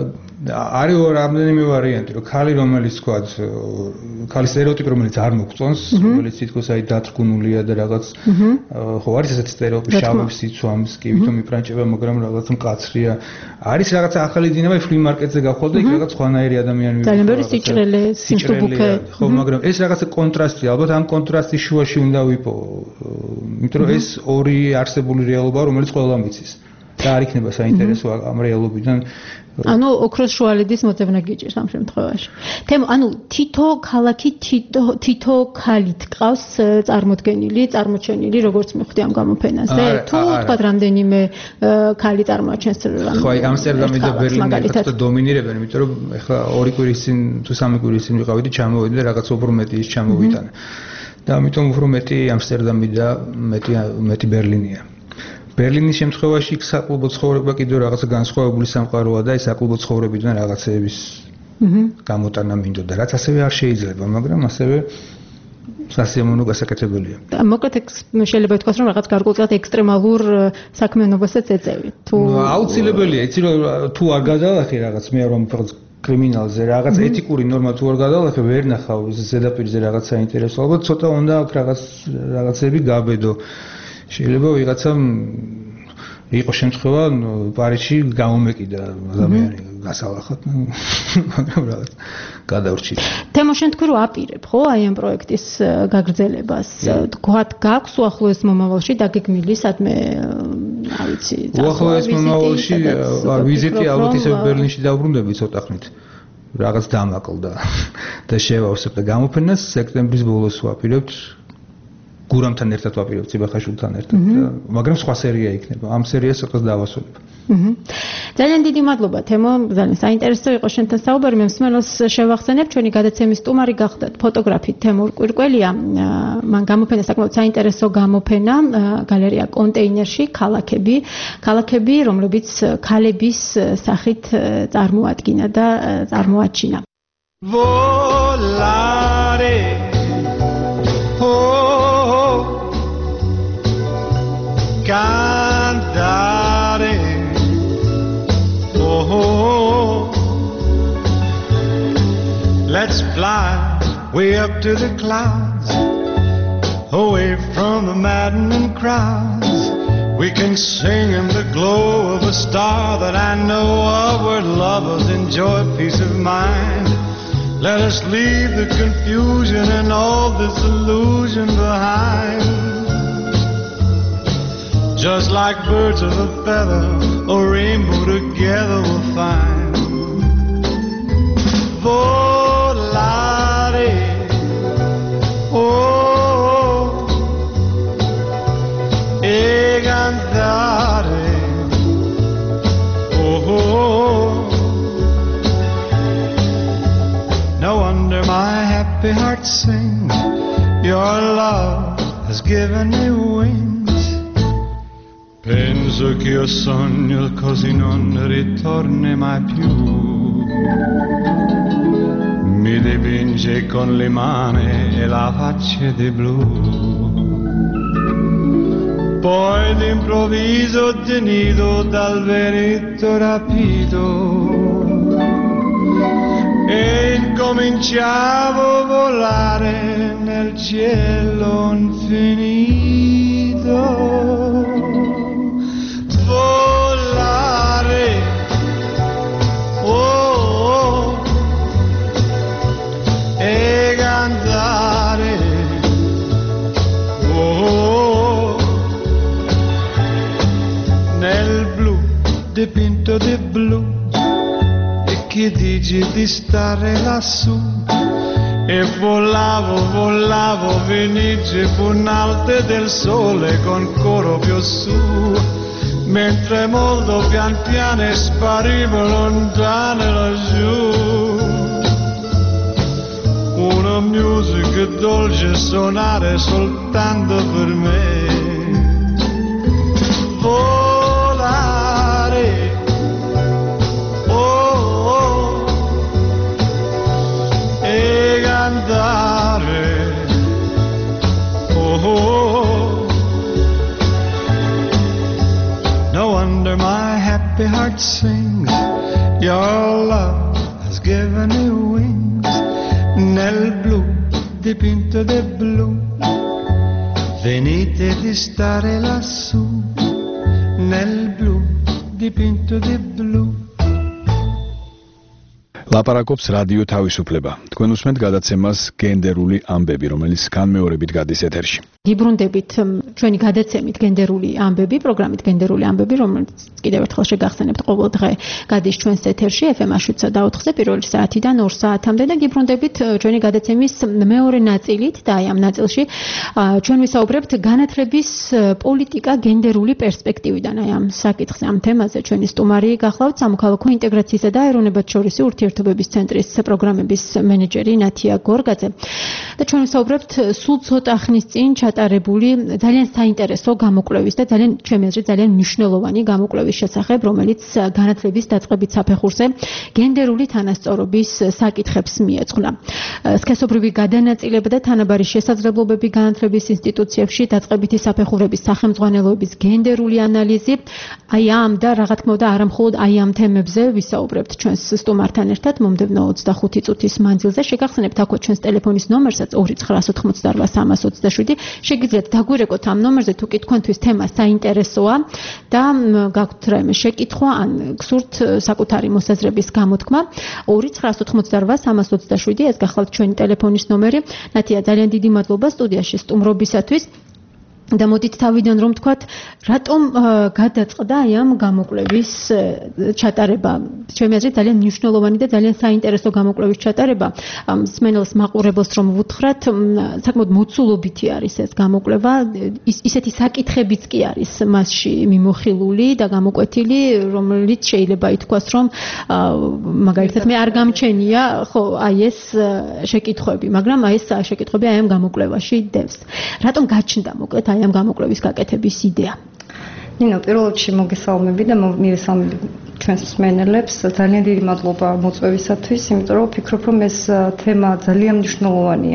Speaker 7: არის რამდენიმე ვარიანტი რომ ქალი რომელიც თქვა ქალის სტერეოტიპი რომელიც არ მოგწონს რომელიც თითქოს აი დათრგუნულია და რაღაც ხო არის ესეთი სტერეოტიპი შავებს იცვამს კი ვითომ იფრანჭება მაგრამ რაღაც მკაცრია არის რაღაც ახალი დინამიკა ფლი მარკეტზე გავხვალ და იქ რაღაც სხვანაირი ადამიანი
Speaker 5: ძალიან ბევრი სიჭრელე სიმშუბუქე
Speaker 7: ხო მაგრამ ეს რაღაცა კონტრასტი ალბათ ამ კონტრასტის შუაში უნდა ვიპო იმიტომ რომ ეს ორი არსებული რეალობა რომელიც ყველამ იცის და არ იქნება საინტერესო ამ რეალობიდან
Speaker 5: ანუ ოქროს შუალედის მოძებნა გიჭირს ამ შემთხვევაში. თემო, ანუ თითო ქალაქი თითო თითო ქალით ყავს წარმოდგენილი, წარმოჩენილი, როგორც მიხვდი ამ გამოფენაზე. თუ თქვა რამდენიმე ქალი წარმოაჩენს რამე.
Speaker 7: ხო, აი ამსტერდამი და ბერლინი ერთად დომინირებენ, იმიტომ რომ ეხლა ორი კვირის წინ თუ სამი კვირის წინ ვიყავით და ჩამოვიდი და რაღაც უფრო მეტი ის ჩამოვიტანე. და ამიტომ უფრო მეტი ამსტერდამი და მეტი მეტი ბერლინია. ბერლინის შემთხვევაში იქ საკლუბო ცხოვრება კიდევ რაღაცა განსხვავებული სამყაროა და ეს საკლუბო ცხოვრებიდან რაღაცეების გამოტანა მინდოდა, რაც ასევე არ შეიძლება, მაგრამ ასევე სასიამოვნო გასაკეთებელია.
Speaker 5: მოკლედ შეიძლება ითქვას, რომ რაღაც გარკვეულად ექსტრემალურ საქმიანობასაც ეწევით. თუ
Speaker 7: აუცილებელია, იცი რომ თუ არ გადალახე რაღაც მე რომ კრიმინალზე რაღაც ეთიკური ნორმა თუ არ გადალახე, ვერ ნახავ ზედაპირზე რაღაც საინტერესო, ალბათ ცოტა უნდა აქ რაღაც რაღაცები გაბედო. შეიძლება ვიღაცამ იყო შემთხვევა პარიზში გამომეკიდა ადამიანი გასალახად მაგრამ რაღაც გადავრჩით.
Speaker 5: თემო შენ თქვი რომ აპირებ ხო აი ამ პროექტის გაგრძელებას თქვათ გაქვს უახლოეს მომავალში დაგეგმილი სადმე არ ვიცი
Speaker 7: უახლოეს მომავალში ვიზიტი ალბათ ისე ბერლინში დავბრუნდები ცოტა ხნით რაღაც დამაკლდა და შევავსებ და გამოფენას სექტემბრის ბოლოს ვაპირებთ გურამთან ერთად ვაპირებთ ციბახაშვილთან ერთად მაგრამ სხვა სერია იქნება ამ სერიას ცოტას დავასრულებ.
Speaker 5: ძალიან დიდი მადლობა თემო ძალიან საინტერესო იყო შენთან საუბარი მე მსმენელს შევახსენებ ჩვენი გადაცემის სტუმარი გახდათ ფოტოგრაფი თემურ კვირკველია მან გამოფენა საკმაოდ საინტერესო გამოფენა გალერეა კონტეინერში ქალაქები ქალაქები რომლებიც ქალების სახით წარმოადგინა და წარმოაჩინა.
Speaker 6: Volare cantare oh let's fly way up to the clouds away from the maddening crowds we can sing in the glow of a star that I know of where lovers enjoy peace of mind let us leave the confusion and all this illusion behind just like birds of a feather, a rainbow together we'll find. Volare, happy heart sings. Your love has given me wings. Penso che io sogno così non ritorni mai più. Mi dipinge con le mani e la faccia di blu. Poi d'improvviso tenido dal vento rapito e incominciavo a volare nel cielo infinito. Volare, oh, oh, e cantare, oh, oh, nel blu dipinto di blu. Che dici di stare lassù e volavo, volavo, venice punalte del sole con coro più su, mentre molto pian piano sparivo lontano laggiù. Una musica dolce suonare soltanto per me. Volare, andare, oh, oh, no wonder my happy heart sings. Your love has given me wings. Nel blu dipinto di blu, venite di stare lassù. Nel blu dipinto di blu.
Speaker 4: ლაპარაკობს რადიო თავისუფლება. თქვენ უსმენთ გადაცემას გენდერული ამბები, რომელიც განმეორებით გადის ეთერში.
Speaker 5: გიბრუნდებით ჩვენი გადაცემით გენდერული ამბები, პროგრამით გენდერული ამბები, რომელიც კიდევ ერთხელ შეგახსენებთ ყოველ დღე გადის ჩვენს ეთერში ეფ ემ შვიდ და ოთხზე პირველი საათიდან ორ საათამდე და გიბრუნდებით ჩვენი გადაცემის მეორე ნაწილით და აი ამ ნაწილში ჩვენ ვისაუბრებთ განათლების პოლიტიკა გენდერული პერსპექტივიდან. აი ამ საკითხზე, ამ თემაზე ჩვენი სტუმარი გახლავთ სამოქალაქო ინტეგრაციისა და ეროვნებათშორისი ურთიერთობების ცენტრის პროგრამების მენეჯერი ნათია გორგაძე. და ჩვენ ვისაუბრებთ სულ ცოტა ხნის წინ ჩატარებული ძალიან საინტერესო გამოკვლევის და ძალიან ჩემი აზრით ძალიან მნიშვნელოვანი გამოკვლევის შესახებ, რომელიც განათლების დაწყებით საფეხურზე გენდერული თანასწორობის საკითხებს მიეძღვნა. სქესობრივი გადანაწილება და თანაბარი შესაძლებლობები განათლების ინსტიტუციებში, დაწყებითი საფეხურების სახელმძღვანელოების გენდერული ანალიზი, აი ამ და რა თქმა უნდა არა მხოლოდ აი ამ თემებზე ვისაუბრებთ ჩვენს სტუმართან ერთად მომდევნო ოცდახუთი წუთის მანძილზე. შეგახსენებთ აქ ჩვენს ტელეფონის ნომერსაც ორი ცხრა ოთხმოცდარვა სამას ოცდაშვიდი. შეგიძლიათ დაგვირეკოთ ამ ნომერზე თუ კი თქვენთვის თემა საინტერესოა და გაქვთ რაიმე შეკითხვა ან გსურთ საკუთარი მოსაზრების გამოთქმა. ორი ცხრა ოთხმოცდარვა სამას ოცდაშვიდი ეს გახლავთ ჩვენი ტელეფონის ნომერი. ნათია, ძალიან დიდი მადლობა სტუდიაში სტუმრობისათვის. და მოდით თავიდან რომ თქვათ, რატომ გადაწყდა აი ამ გამოკვლევის ჩატარება? ჩემი აზრით ძალიან მნიშვნელოვანი და ძალიან საინტერესო გამოკვლევის ჩატარება. მსმენელს მაყურებელს რომ ვუთხრათ, საკმაოდ მოცულობითი არის ეს გამოკვლევა, ისეთი საკითხებიც კი არის მასში მიმოხილული და გამოკვეთილი, რომელიც შეიძლება ითქვას, რომ მაგალითად მე არ გამჩენია, ხო, აი ეს შეკითხვები, მაგრამ აი ეს შეკითხვები აი ამ გამოკვლევაში დევს. რატომ გაჩნდა მოკლედ აი ამ გამოკვლევის გაკეთების იდეა?
Speaker 8: ნინო, პირველ რიგში მოგესალმები და მივესალმები ჩვენს მსმენელებს. ძალიან დიდი მადლობა მოწვევისათვის, იმიტომ რომ ვფიქრობ, რომ ეს თემა ძალიან მნიშვნელოვანია.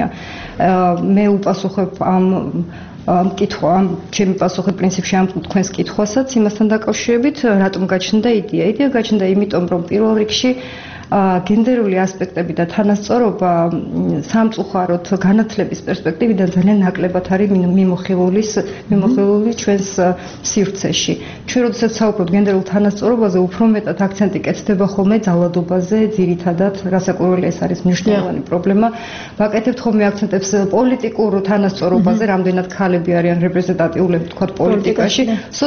Speaker 8: მე უპასუხებ ამ ამ კითხვა, ამ ჩემი პასუხი პრინციპში ამ თქვენს კითხვასაც იმასთან დაკავშირებით, რატომ გაჩნდა იდეა. იდეა გაჩნდა იმიტომ, რომ პირველ რიგში გენდერული ასპექტები და თანასწორობა სამწუხაროდ განათლების პერსპექტივიდან ძალიან ნაკლებად არის მიმოხილული მიმოხილული ჩვენს სივრცეში. ჩვენ როდესაც საუბრობთ გენდერულ თანასწორობაზე, უფრო მეტად აქცენტი კეთდება ხოლმე ძალადობაზე, ძირითადად, რასაკვირველი ეს არის მნიშვნელოვანი პრობლემა. ვაკეთებთ ხოლმე აქცენტებს პოლიტიკურ თანასწორობაზე, რამდენად ქალები არიან რეპრეზენტატიულები, თქვათ, პოლიტიკაში,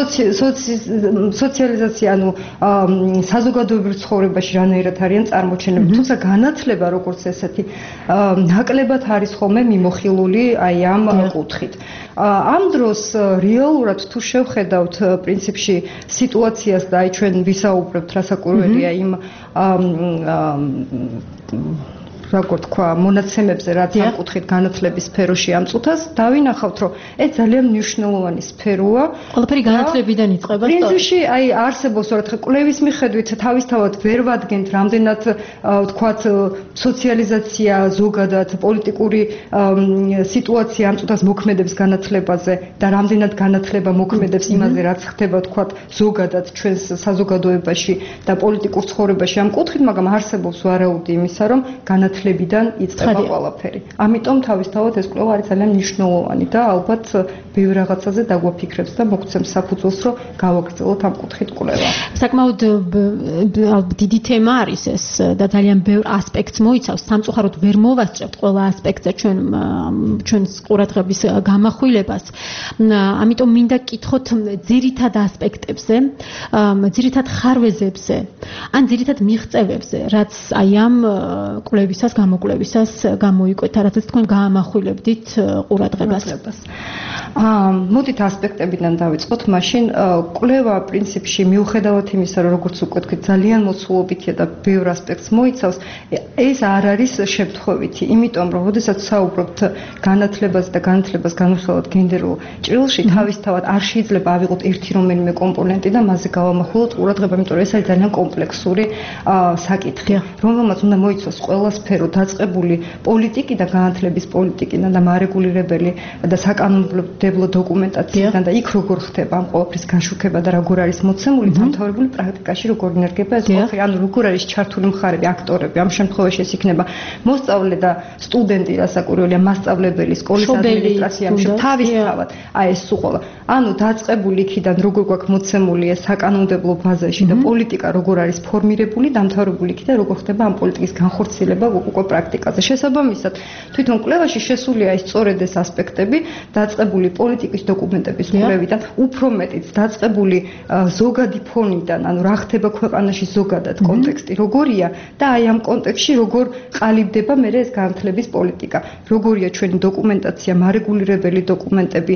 Speaker 8: სოციალიზაცია, ანუ საზოგადოებრივ ცხოვრებაში რანაირად არიან წარმოჩენები, თუმცა განათლება როგორც ესეთი ნაკლებად არის ხოლმე მიმოხილული აი ამ კუთხით. ამ დროს რეალურად თუ შევხედავთ პრინციპში სიტუაციას და აი ჩვენ ვისაუბრებთ რასაკვირველია იმ როგორ თქვა, მონაცემებზე, რაც ამ კუთხით განათლების სფეროში ამ წუთას დავინახავთ, რომ ეს ძალიან მნიშვნელოვანი სფეროა.
Speaker 5: ყველაფერი განათლებიდან იწყება.
Speaker 8: პრინციპში, აი არსებობს რა კვლევის მიხედვით თავისთავად ვერ ვადგენთ რამდენად ვთქვათ სოციალიზაცია ზოგადად პოლიტიკური სიტუაცია ამ წუთას მოქმედებს განათლებაზე და რამდენად განათლება მოქმედებს იმაზე რაც ხდება ვთქვათ ზოგადად ჩვენს საზოგადოებაში და პოლიტიკურ ცხოვრებაში ამ კუთხით, მაგრამ არსებობს ვარაუდი იმისა, რომ განათლებიდან იწყება ყველაფერი. ამიტომ თავისთავად ეს კვლევა არის ძალიან მნიშვნელოვანი და ალბათ ბევრ რაღაცაზე დაგვაფიქრებს და მოგცემს საფუძველს, რომ გავაგრძელოთ ამ კუთხით კვლევა.
Speaker 5: საკმაოდ დიდი თემა არის ეს და ძალიან ბევრ ასპექტს მოიცავს. სამწუხაროდ ვერ მოვასწრებთ ყველა ასპექტზე ჩვენ ჩვენს ყურადღების გამახვილებას. ამიტომ მინდა გკითხოთ ძირითად ასპექტებზე, ძირითად ხარვეზებზე, ან ძირითად მიღწევებზე, რაც აი ამ კვლევისას, გამოკვლევისას გამოიკვეთა, რაცაც თქვენ გაამახვილებდით ყურადღებას.
Speaker 8: აა, მოდით ასპექტებიდან დავიწყოთ. მაშინ კვლევა პრინციპში მიუხედავად იმისა, რომ როგორც უკვე თქვით, ძალიან მოცულობითია და ბევრ ასპექტს მოიცავს, ეს არ არის შემთხვევითი, იმიტომ რომ როდესაც საუბრობთ განათლებაზე და განათლებას განვიხილოთ გენდერულ ჭრილში, თავისთავად არ შეიძლება ავიღოთ ერთი რომელიმე კომპონენტი და მასზე გავამახვილოთ ყურადღება, იმიტომ რომ ეს არის ძალიან კომპლექსური საკითხი, რომელმაც უნდა მოიცავს ყველა სფერო, დაწყებული პოლიტიკი და განათლების პოლიტიკიდან და მარეგულირებელი და საკანონმდებლო დოკუმენტაციიდან და იქ როგორ ხდება ამ ყველაფრის გაშუქება და როგორ არის მოცემული დამთავრებული პრაქტიკაში როგორ ინერგება ეს ყველაფერი, ანუ როგორ არის ჩართული მხარეები, აქტორები, ამ შემთხვევაში ეს იქნება მოსწავლე და სტუდენტი, რასაკვირველია, მასწავლებელი, სკოლის ადმინისტრაციაში, თავისთავად, აი ეს უყოლა. ანუ დაწყებული იქიდან როგორ გვაქვს მოცემული ეს საკანონმდებლო ბაზაში და პოლიტიკა როგორ არის ფორმირებული, დამთავრებული იქიდან როგორ ხდება ამ პოლიტიკის განხორციელება უკვე პრაქტიკაზე. შესაბამისად, თვითონ კვლევაში შესულია ის სწორედ ეს ასპექტები, დაწყებული პოლიტიკის დოკუმენტების კვლევიდან, უფრო მეტიც დაწყებული ზოგადი ფონიდან, ანუ რა ხდება ქვეყანაში ზოგადად კონტექსტი როგორია და აი ამ კონტექსტში როგორ ყალიბდება მე ეს განათლების პოლიტიკა. როგორია ჩვენი დოკუმენტაცია, მარეგულირებელი დოკუმენტები,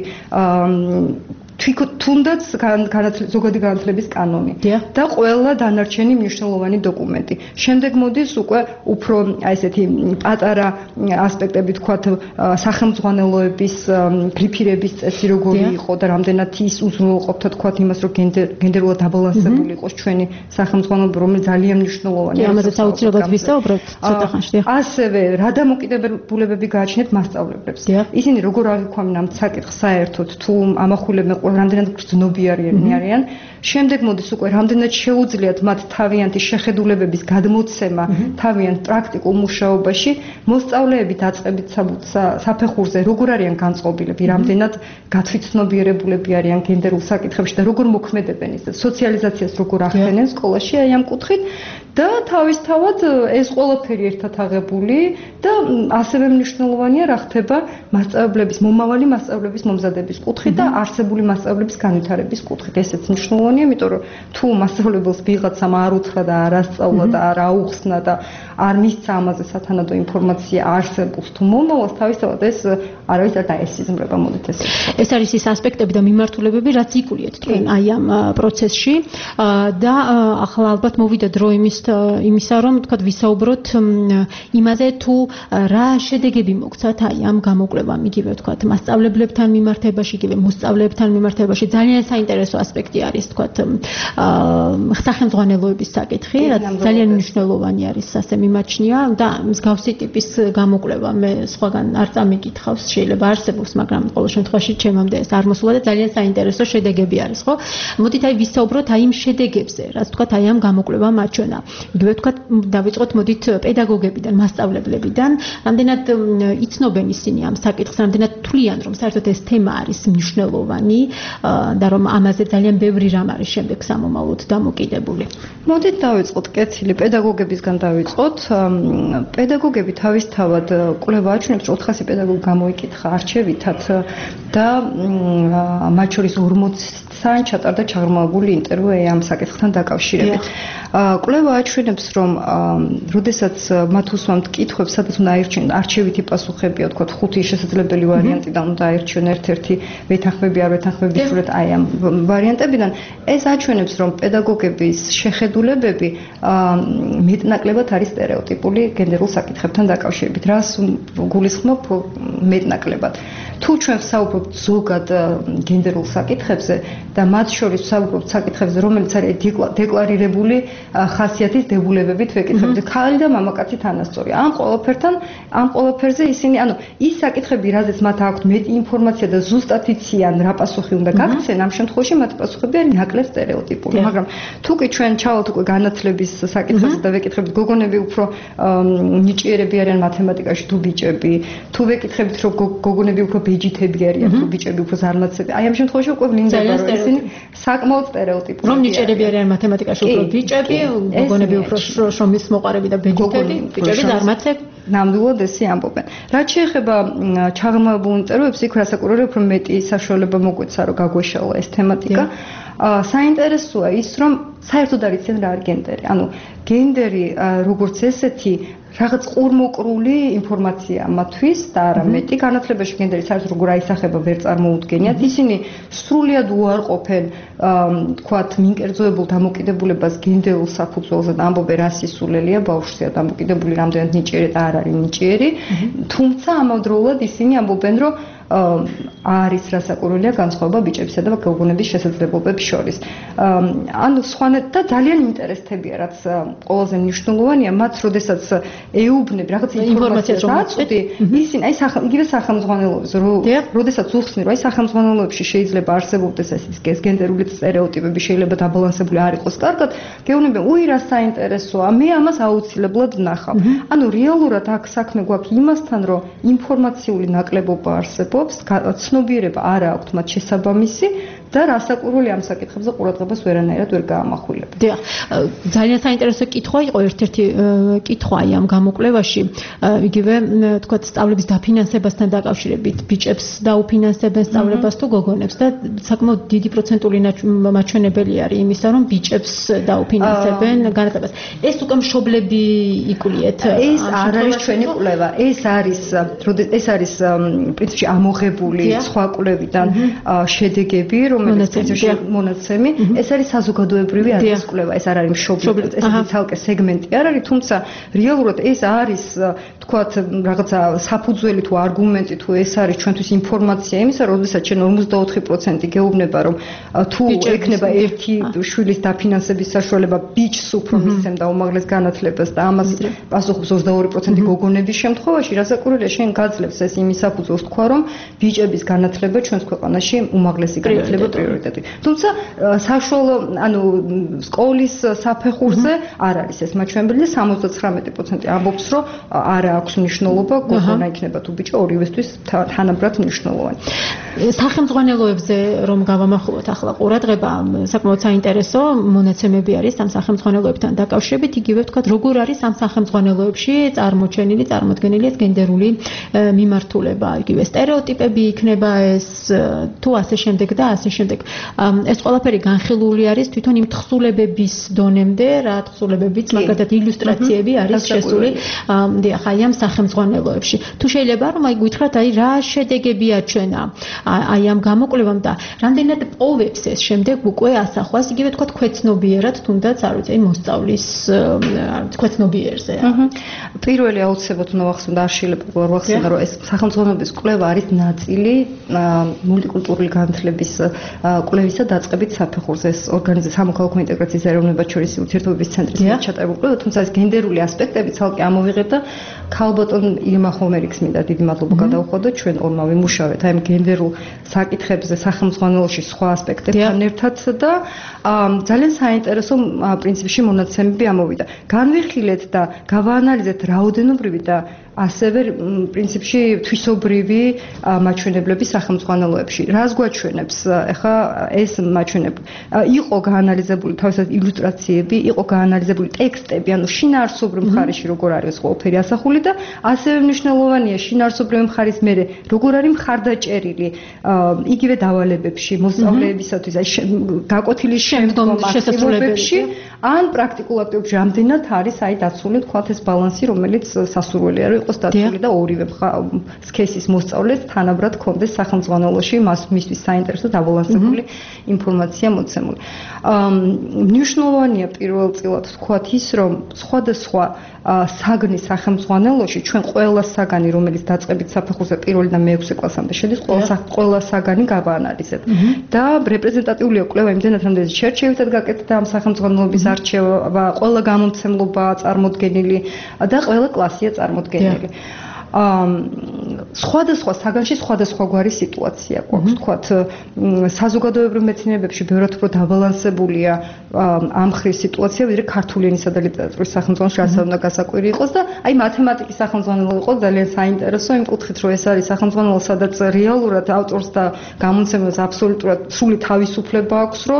Speaker 8: თუნდაც ზოგადი განათლების კანონი და ყველა დანარჩენი მნიშვნელოვანი დოკუმენტი. შემდეგ მოდის უკვე უფრო აი ესეთი პატარა ასპექტები, თქვათ სახელმძღვანელოების გრიფირების წესი როგორი იყო და რამდენად ის უზრუნველყოფდა თქვათ იმას, რომ გენდერულად აბალანსებული იყოს ჩვენი სახელმძღვანელოება, რომელიც ძალიან მნიშვნელოვანია.
Speaker 5: ამაზეც აუცილებლად ვისაუბრებთ ცოტა ხანში.
Speaker 8: ასევე რა დამოკიდებულებები გააჩნიათ მასწავლებლებს. ისინი როგორ აღიქვამენ ამ საკითხს საერთოდ, თუ ამახვილებენ რამდენად გრძნობიარიანი არიან. შემდეგ მოდის უკვე რამდენად შეუძლიათ მათ თავიანთი შეხედულებების გადმოცემა თავიანთ პრაქტიკულ მუშაობაში, მოსწავლეები დაწყებით საფეხურზე როგორ არიან განწყობილები, რამდენად გათვითცნობიერებულები არიან გენდერულ საკითხებში და როგორ მოქმედებენ ის სოციალიზაციას როგორ ახდენენ სკოლაში აი ამ კუთხით და თავისთავად ეს ყველაფერი ერთად აღებული და ასევე მნიშვნელოვანია რა ხდება მასწავლებლების, მომავალი მასწავლებლების მომზადების კუთხით და არსებული მასწავლებლების განვითარების კუთხით. ესეც მნიშვნელოვანია, იმიტომ რომ თუ მასწავლებელს ვიღაცამ არ უთხრა და არ ასწავლა და არ აუხსნა და არ მისცა ამაზე სათანადო ინფორმაცია არსებობს თუ მომავალს, თავისთავად ეს არავის არ დაესიზმრება, მოდით ესე.
Speaker 5: ეს არის ის ასპექტები და მიმართულებები, რაც იკულიეთ თქვენ აი ამ პროცესში და ახლა ალბათ მოვიდა დრო იმის იმისა, რომ თქვა ვისაუბროთ იმაზე, თუ რა შედეგები მოგცათ აი ამ გამოკვლევამ, იგივე თქვა მასწავლებლებთან მიმართებაში, იგივე მოსწავლეებთან მიმართებაში. ძალიან საინტერესო ასპექტი არის თქვა სახელმძღვანელოების საკითხი, რაც ძალიან მნიშვნელოვანი არის, ასე მიმაჩნია და მსგავსი ტიპის გამოკვლევა მე სხვაგან არ წამიკითხავს, შეიძლება არსებობს, მაგრამ ყოველ შემთხვევაში ჩემამდე ეს არ მოსულა და ძალიან საინტერესო შედეგები არის, ხო? მოდით აი ვისაუბროთ აი იმ შედეგებზე, რაც თქვა აი ამ გამოკვლევამ აჩვენა. იგივე თქვა დავიწყოთ მოდით პედაგოგებიდან, მასწავლებლებიდან, რამდენად იცნობენ ისინი ამ საკითხს, რამდენად თვლიან, რომ საერთოდ ეს თემა არის მნიშვნელოვანი და რომ ამაზე ძალიან ბევრი რამ არის შემდეგ სამომავლოდ დამოკიდებული.
Speaker 8: მოდით დავიწყოთ კეთილი პედაგოგებისგან დავიწყოთ. პედაგოგები თავისთავად კვლევა აჩვენებს, რომ ოთხასი პედაგოგი გამოიკითხა არჩევითად და მათ შორის ორმოცთან ჩატარდა ჩაღრმავებული ინტერვიუ ამ საკითხთან დაკავშირებით. კვლევა აჩვენებს, რომ როდესაც მათ უსვამთ კითხვებს, სადაც უნდა აირჩიონ არჩევითი პასუხებია, თქვა ხუთი შესაძლებელი ვარიანტიდან უნდა აირჩიონ ერთ-ერთი, ვეთანხმები არ ვეთანხმები ვიფიქროთ აი ამ ვარიანტებიდან, ეს აჩვენებს, რომ პედაგოგების შეხედულებები მეტნაკლებად არის სტერეოტიპული გენდერულ საკითხებთან დაკავშირებით. რას გულისხმობ მეტნაკლებად? თუ ჩვენ ვსაუბრობთ ზოგად გენდერულ საკითხებზე და მათ შორის ვსაუბრობთ საკითხებზე, რომელიც არის დეკლარირებული ხასიათის დებულებებით ვეკითხებით, ქალი და მამაკაცი თანასწორი. ამ ყველაფერთან, ამ ყველაფერზე ისინი, ანუ ის საკითხები, რაზეც მათ აქვთ მეტი ინფორმაცია და ზუსტად იციან რა პასუხი უნდა გაქცენ, ამ შემთხვევაში მათ პასუხები არის ნაკლებ სტერეოტიპული. მაგრამ თუ კი ჩვენ ჩავალთ უკვე განათლების საკითხებზე და ვეკითხებით, გოგონები უფრო ნიჭიერები არიან მათემატიკაში თუ ბიჭები, თუ ვეკითხებით, რომ გოგონები უფრო ბეჯითები არიან თუ ბიჭები უფრო ზარმაცები. აი ამ შემთხვევაში უკვე ვლინდება, რომ ისინი საკმაოდ სტერეოტიპული.
Speaker 5: რომ ნიჭიერები არიან მათემატიკაში უფრო ბიჭები, გოგონები უფრო შრომის მოყარები და ბეჯითები, ბიჭები ზარმაცები.
Speaker 8: ნამდვილად ესე ამბობენ. რაც შეეხება ჩაღრმავებულ ინტერვიუებს, იქ რასაკვირველია უფრო მეტი საშუალება მოგვეცა, რომ გაგვეშალა ეს თემატიკა. საინტერესოა ის, რომ საერთოდ არ იციან რა არის გენდერი. ანუ გენდერი როგორც ესეთი რაღაც ყურმოკრული ინფორმაცია მათთვის და არა მეტი. განათლებაში გენდერი საერთოდ როგორ აისახება ვერ წარმოუდგენიათ. ისინი სრულიად უარყოფენ თქვათ მინკერძოებულ დამოკიდებულებას გენდერულ საფუძველზე და ამბობენ რა სისულელია ბავშვია დამოკიდებული რამდენად ნიჭიერი და არ არის ნიჭიერი. თუმცა ამავდროულად ისინი ამბობენ, რომ არის რასაკვირველია განსხვავება ბიჭებისა და გოგონების შესაძლებლობების შორის. ანუ სხვანაირად და ძალიან ინტერესდებია, რაც ყველაზე მნიშვნელოვანია, მათ როდესაც ეუბნები რაღაც ინფორმაციას აწვდი, ისინი აი იგივე სახელმძღვანელოებს, როდესაც უხსნი, რომ აი სახელმძღვანელოებში შეიძლება არსებობდეს ეს გენდერული სტერეოტიპები, შეიძლება დაბალანსებული არ იყოს კარგად, გეუბნებიან, უი რა საინტერესოა, მე ამას აუცილებლად ვნახავ. ანუ რეალურად აქ საქმე გვაქვს იმასთან, რომ ინფორმაციული ნაკლებობა არსებობს, ცნობიერება არ აქვს მათ შესაბამისი და რასაკვირველი ამ საკითხებზე ყურადღებას ვერანაირად ვერ გაამახვილებენ.
Speaker 5: დიახ, ძალიან საინტერესო კითხვა იყო ერთ-ერთი კითხვა ამ გამოკვლევაში, იგივე თქვათ სწავლების დაფინანსებასთან დაკავშირებით, ბიჭებს დაუფინანსებენ სწავლებას თუ გოგონებს და საკმაოდ დიდი პროცენტული მაჩვენებელი არის იმისა, რომ ბიჭებს დაუფინანსებენ განათლებას. ეს უკვე მშობლები იკულიეთ.
Speaker 8: ეს არ არის ჩვენი კვლევა, ეს არის ეს არის პრინციპში ამოღებული სხვა კვლევიდან შედეგები, რომელიც პრინციპში მონაცემი, ეს არის საზოგადოებრივი არის კვლევა, ეს არ არის მშობლები, ეს არის ცალკე სეგმენტი არ არის, თუმცა რეალურად ეს არის, თქვათ, რაღაცა საფუძველი თუ არგუმენტი თუ ეს არის ჩვენთვის ინფორმაცია იმისა, როდესაც ჩვენ ორმოცდაოთხი პროცენტი გეუბნება, რომ თუ ექნება ერთი შვილის დაფინანსების საშუალება ბიჭს უფრო მისცემდა უმაღლეს განათლებას და ამას პასუხობს ოცდაორი პროცენტი გოგონების შემთხვევაში, რასაკვირველია, შენ გაძლევს ეს იმის საფუძველს თქვა, რომ ბიჭების განათლება ჩვენს ქვეყანაში უმაღლესი განათლება პრიორიტეტი. თუმცა საშუალო, ანუ სკოლის საფეხურზე არ არის ეს მაჩვენებელი და სამოცდათხრამეტი პროცენტი ამბობს, რომ არ აქვს მნიშვნელობა, გოგონა იქნება თუ ბიჭი, ორივესთვის თანაბრად მნიშვნელოვანი.
Speaker 5: სახელმძღვანელოებზე რომ გავამახვილოთ ახლა ყურადღება, საკმაოდ საინტერესო მონაცემები არის ამ სახელმძღვანელოებთან დაკავშირებით, იგივე ვთქვათ, როგორ არის ამ სახელმძღვანელოებში წარმოჩენილი, წარმოდგენილი ეს გენდერული მიმართულება, იგივე სტერეოტიპები იქნება ეს თუ ასე შემდეგ და ასე შემდეგ. ეს ყველაფერი განხილული არის თვითონ იმ თხზულებების დონემდე, რა თხზულებებიც, მაგალითად ილუსტრაციები არის შესული დიახ, აი ამ სახელმძღვანელოებში. თუ შეიძლება რომ აი გითხრათ, აი რა შედეგები აჩვენა აი ამ გამოკვლევამ და რამდენად პოვებს ეს შემდეგ უკვე ასახვას, იგივე თქვა ქვეცნობიერად, თუნდაც არ ვიცი, მოსწავლის ქვეცნობიერზე.
Speaker 8: პირველი აუცილებლად უნდა ვახსოვდე, არ შეიძლება ვარ ვახსენდა, რომ ეს სახელმძღვანელოების კვლევა არის ნაწილი მულტიკულტურული განათლების კვლევისა დაწყებით საფეხურზე. ეს ორგანიზაცია სამოქალაქო ინტეგრაციის ეროვნებად შორისი ურთიერთობების ცენტრის მიერ ჩატარებული კვლევა, თუმცა ეს გენდერული ასპექტები ცალკე ამოვიღეთ და ქალბატონ ირმა ხომერიქს მინდა დიდი მადლობა გადავუხო და ჩვენ ორმა ვიმუშავეთ აი ამ გენდერულ საკითხებზე სახელმძღვანელოში სხვა ასპექტებთან ერთად და ძალიან საინტერესო პრინციპში მონაცემები ამოვიდა. განვიხილეთ და გავაანალიზეთ რაოდენობრივი და ასევე პრინციპში თვისობრივი მაჩვენებლები სახელმძღვანელოებში. რას გვაჩვენებს? ეხლა ეს მაჩვენებლები იყო გაანალიზებული თავისად ილუსტრაციები, იყო გაანალიზებული ტექსტები, ანუ შინაარსობრივ მხარეში როგორ არის ყველაფერი ასახული და ასევე მნიშვნელოვანია შინაარსობრივ მხარის მერე როგორ არის მხარდაჭერილი იგივე დავალებებში, მოსწავლეებისათვის, აი გაკვეთილი შემდგომ აქტივობებში, ან პრაქტიკულ აქტივობებში რამდენად არის აი დაცული თქვათ ეს ბალანსი, რომელიც სასურველია რომ იყოს დაცული და ორივე სქესის მოსწავლეს თანაბრად კონდეს სახელმძღვანელოში მას მისთვის საინტერესო დაბალანსებული ინფორმაცია მოცემული. მნიშვნელოვანია პირველწილად ვთქვათ ის, რომ სხვადასხვა საგნის სახელმძღვანელოში ჩვენ ყველა საგანი, რომელიც დაწყებით საფეხურზე პირველიდან მეექვსე კლასამდე შედის, ყველა ყველა საგანი გავაანალიზებთ. და რეპრეზენტატიულია კვლევა იმდენად, რამდენიც შერჩევითად გაკეთდა ამ სახელმძღვანელობის არჩევა, ყველა გამომცემლობაა წარმოდგენილი და ყველა კლასია წარმოდგენილი. სხვადასხვა საგანში სხვადასხვაგვარი სიტუაცია გვაქვს, ვთქვათ, საზოგადოებრივ მეცნიერებებში ბევრად უფრო დაბალანსებულია ამ ხრის სიტუაცია, ვიდრე ქართული ენისა და ლიტერატურის სახელმძღვანელოში ასე უნდა გასაკვირი იყოს და აი მათემატიკის სახელმძღვანელო იყოს ძალიან საინტერესო იმ კუთხით, რომ ეს არის სახელმძღვანელო, სადაც რეალურად ავტორს და გამომცემელს აბსოლუტურად სრული თავისუფლება აქვს, რომ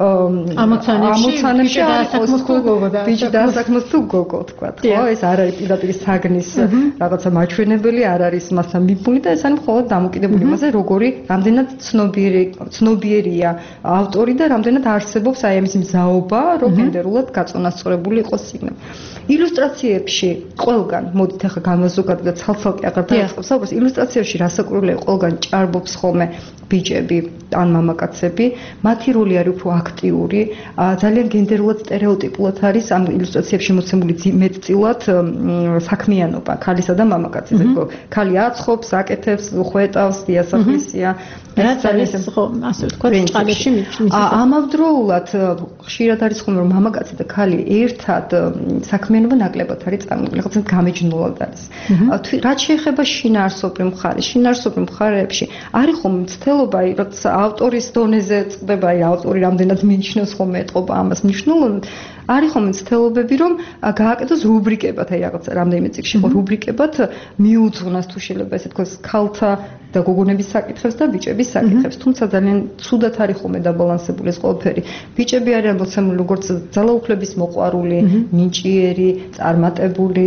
Speaker 8: ამოცანებში დაასაქმოს თუ გოგო და ბიჭი დაასაქმოს თუ გოგო, ვთქვათ, ხო? ეს არ არის პირდაპირ საგნის რაღაცა მაჩვენებელი, არ არის მასთან მიბმული და ეს არის მხოლოდ დამოკიდებული იმაზე, როგორი, რამდენად ცნობიერი ცნობიერია ავტორი და რამდენად არსებობს აი ამის მზაობა, რომ გენდერულად გაწონასწორებული იყოს სიგნე. ილუსტრაციებში ყველგან, მოდით ახლა გამოზოგადოთ და ცალ-ცალკე აღარ დაიწყებს საუბარს, ილუსტრაციებში რასაკვირველია, ყველგან ჭარბობს ხოლმე ბიჭები ან მამაკაცები, მათი როლი არის უფრო აქტიური, ძალიან გენდერულად სტერეოტიპულად არის ამ ილუსტრაციებში მოცემული მეტწილად საქმიანობა ქალისა და მამაკაცის. ქალი აცხობს, აკეთებს, ხვეტავს, დიასახლისია.
Speaker 5: რაც არის ხო, ასე ვთქვათ, წყალებში მის.
Speaker 8: ამავდროულად ხშირად არის ხოლმე რომ მამაკაცი და ქალი ერთად საქმიანობა ნაკლებად არის წარმოქმნილი, რაღაცა გამეჯნულად არის. რაც შეეხება შინაარსობრივ მხარეს, შინაარსობრივ მხარეებში არის ხოლმე მცდელობა, რაც ავტორის დონეზე წდება, აი ავტორი რამდენად მიიჩნევს ხოლმე ეთყობა ამას მნიშვნელოვნად. არის ხოლმე ცდილობები, რომ გააკეთოს რუბრიკებად, აი რაღაცა რამდენიმე წიგნში ხო რუბრიკებად მიუძღვნას თუ შეიძლება ესე თქვას ქალთა და გოგონების საკითხებს და ბიჭების საკითხებს. თუმცა ძალიან ცუდად არის ხოლმე დაბალანსებული ეს ყველაფერი. ბიჭები არიან მოცემული როგორც ძალაუფლების მოყვარული, ნიჭიერი, წარმატებული,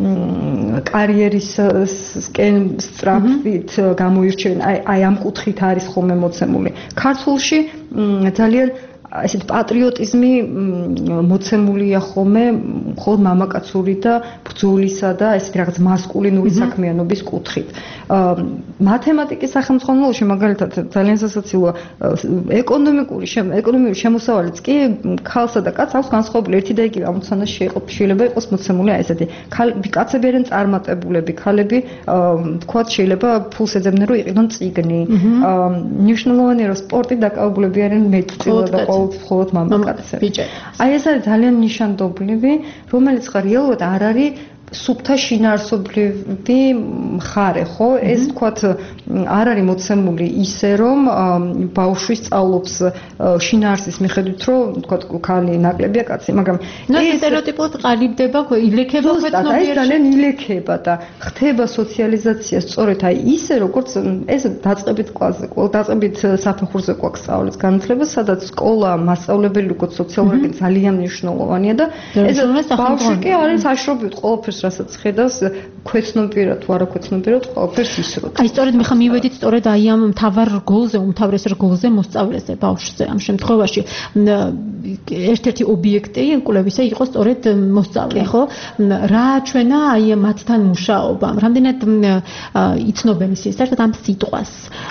Speaker 8: კარიერისკენ სწრაფით გამოირჩევენ. აი აი ამ კუთხით არის ხოლმე მოცემული. ქართულში ძალიან ესეთ პატრიოტიზმი მოცემულია ხოლმე მხოლოდ მამაკაცური და ბრძოლისა და ესეთ რაღაც მასკულინური საქმიანობის კუთხით. მათემატიკის სახელმძღვანელოში მაგალითად ძალიან სასაცილოა ეკონომიკური ეკონომიური შემოსავალიც კი ქალსა და კაცს აქვს განსხვავებული ერთი და იგივე ამოცანა შეიძლება იყოს მოცემული აი ესეთი კაცები არიან წარმატებულები, ქალები თქვათ შეიძლება ფულს ეძებდნენ რომ იყიდონ წიგნი. მნიშვნელოვანია რომ სპორტით დაკავებულები არიან მეტწილად და მხოლოდ მამაკაცები. აი ეს არის ძალიან ნიშანდობლივი, რომელიც ხარ რეალურად არ არის სუფთა შინაარსობრივი მხარე, ხო? ეს თქვათ არ არის მოცემული ისე, რომ ბავშვი სწავლობს შინაარსის მიხედვით, რომ თქვათ ქალი ნაკლებია კაცი, მაგრამ
Speaker 5: ეს სტერეოტიპულად ყალიბდება, ილექება
Speaker 8: მეცნობიერში. ეს ძალიან ილექება და ხდება სოციალიზაცია სწორედ აი ისე, როგორც ეს დაწყებით კლასზე, დაწყებით საფეხურზე გვაქვს სწავლის განათლება, სადაც სკოლა, მასწავლებელი როგორც სოციალური აგენტი ძალიან მნიშვნელოვანია და ეს ბავშვი კი არის საშრობივით ყველაფერს რასაც ხედავს ქვეცნობიერად თუ არა ქვეცნობიერად ყველაფერს ისროთ.
Speaker 5: აი სწორედ მე ხა მივედით სწორედ აი ამ მთავარ რგოლზე, უმთავრეს რგოლზე მოსწავლეზე, ბავშვზე ამ შემთხვევაში ერთ-ერთი ობიექტი კვლევისა იყო სწორედ მოსწავლე, ხო? რა ჩვენა აი მათთან მუშაობამ, რამდენად იცნობენ ისინი საერთოდ ამ სიტყვას.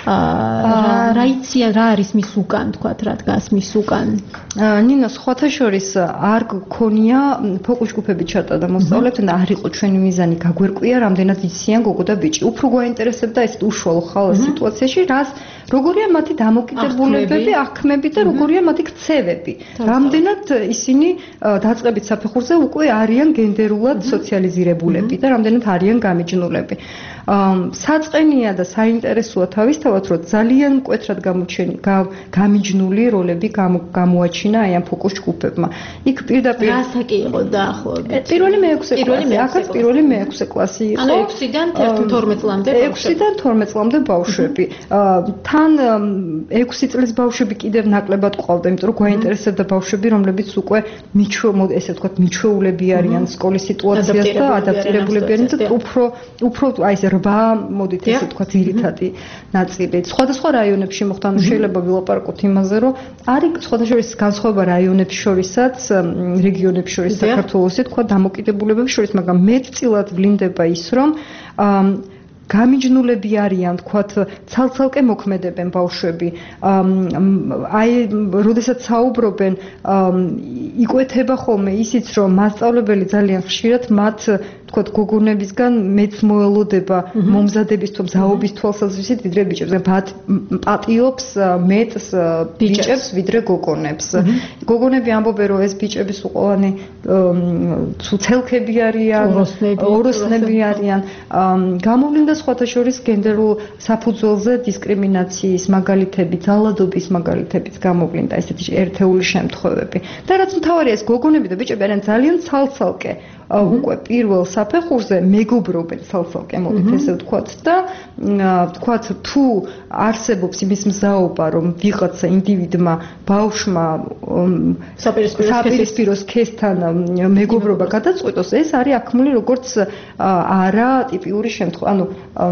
Speaker 5: რა იციან, რა არის მის უკან, თქვათ, რა დგას მის უკან?
Speaker 8: ნინო, სხვათა შორის არ გქონია ფოკუს ჯგუფები ჩატა და მოსწავლეებთან და არ იყო ჩვენი მიზანი გაგვერკვია რამდენად იციან გოგო და ბიჭი. უფრო გვაინტერესებდა ეს უშუალო ხალხის სიტუაციაში, რას როგორია მათი დამოკიდებულებები, აღქმები და როგორია მათი ქცევები. რამდენად ისინი დაწყებით საფეხურზე უკვე არიან გენდერულად სოციალიზირებულები და რამდენად არიან გამიჯნულები. საწყენია და საინტერესოა თავისთავად, რომ ძალიან მკვეთრად გამოჩენი გამიჯნული როლები გამოაჩინა აი ამ ფოკუს ჯგუფებმა. იქ პირდაპირ
Speaker 5: რასაკი იყო დაახლოებით?
Speaker 8: პირველი მეექვსე კლასი, აქაც პირველი მეექვსე კლასი იყო.
Speaker 5: ანუ ექვსიდან თორმეტ წლამდე ბავშვები.
Speaker 8: ექვსიდან თორმეტ წლამდე ბავშვები. თან ექვსი წლის ბავშვები კიდევ ნაკლებად ყავდა, იმიტომ რომ გვაინტერესებდა ბავშვები, რომლებიც უკვე მიჩვე, ესე ვთქვათ, მიჩვეულები არიან სკოლის სიტუაციას და ადაპტირებულები არიან და უფრო უფრო აი ეს რვა მოდით ესე თქვა ძირითადი ნაწილი. სხვადასხვა რაიონებში მოხდა, ანუ შეიძლება ვილაპარაკოთ იმაზე, რომ არის სხვადასხვა განსხვავება რაიონებს შორისაც, რეგიონებს შორის საქართველოსი თქვა დამოკიდებულებებს შორის, მაგრამ მეტწილად ვლინდება ის, რომ გამიჯნულები არიან, თქვათ, ცალ-ცალკე მოქმედებენ ბავშვები. აი, როდესაც საუბრობენ, იკვეთება ხოლმე ისიც, რომ მასწავლებელი ძალიან ხშირად მათ თქვათ გოგონებისგან მეც მოელოდება მომზადების თუ მზაობის თვალსაზრისით ვიდრე ბიჭებს. პატიობს მეტს ბიჭებს ვიდრე გოგონებს. გოგონები ამბობენ, რომ ეს ბიჭების უყოვანი ცუცელქები არიან, ოროსნები არიან. გამოვლინდა სხვათა შორის გენდერულ საფუძველზე დისკრიმინაციის მაგალითები, ძალადობის მაგალითებიც გამოვლინდა ესეთი ერთეული შემთხვევები. და რაც მთავარია, ეს გოგონები და ბიჭები არიან ძალიან ცალ-ცალკე უკვე პირველ საფეხურზე მეგობრობენ ცალ-ცალკე, მოდით ესე ვთქვათ და ვთქვათ თუ არსებობს იმის მზაობა, რომ ვიღაცა ინდივიდმა ბავშვმა საპირისპირო სქესთან მეგობრობა გადაწყვიტოს, ეს არის აქმული როგორც არა ტიპიური შემთხვევა. ანუ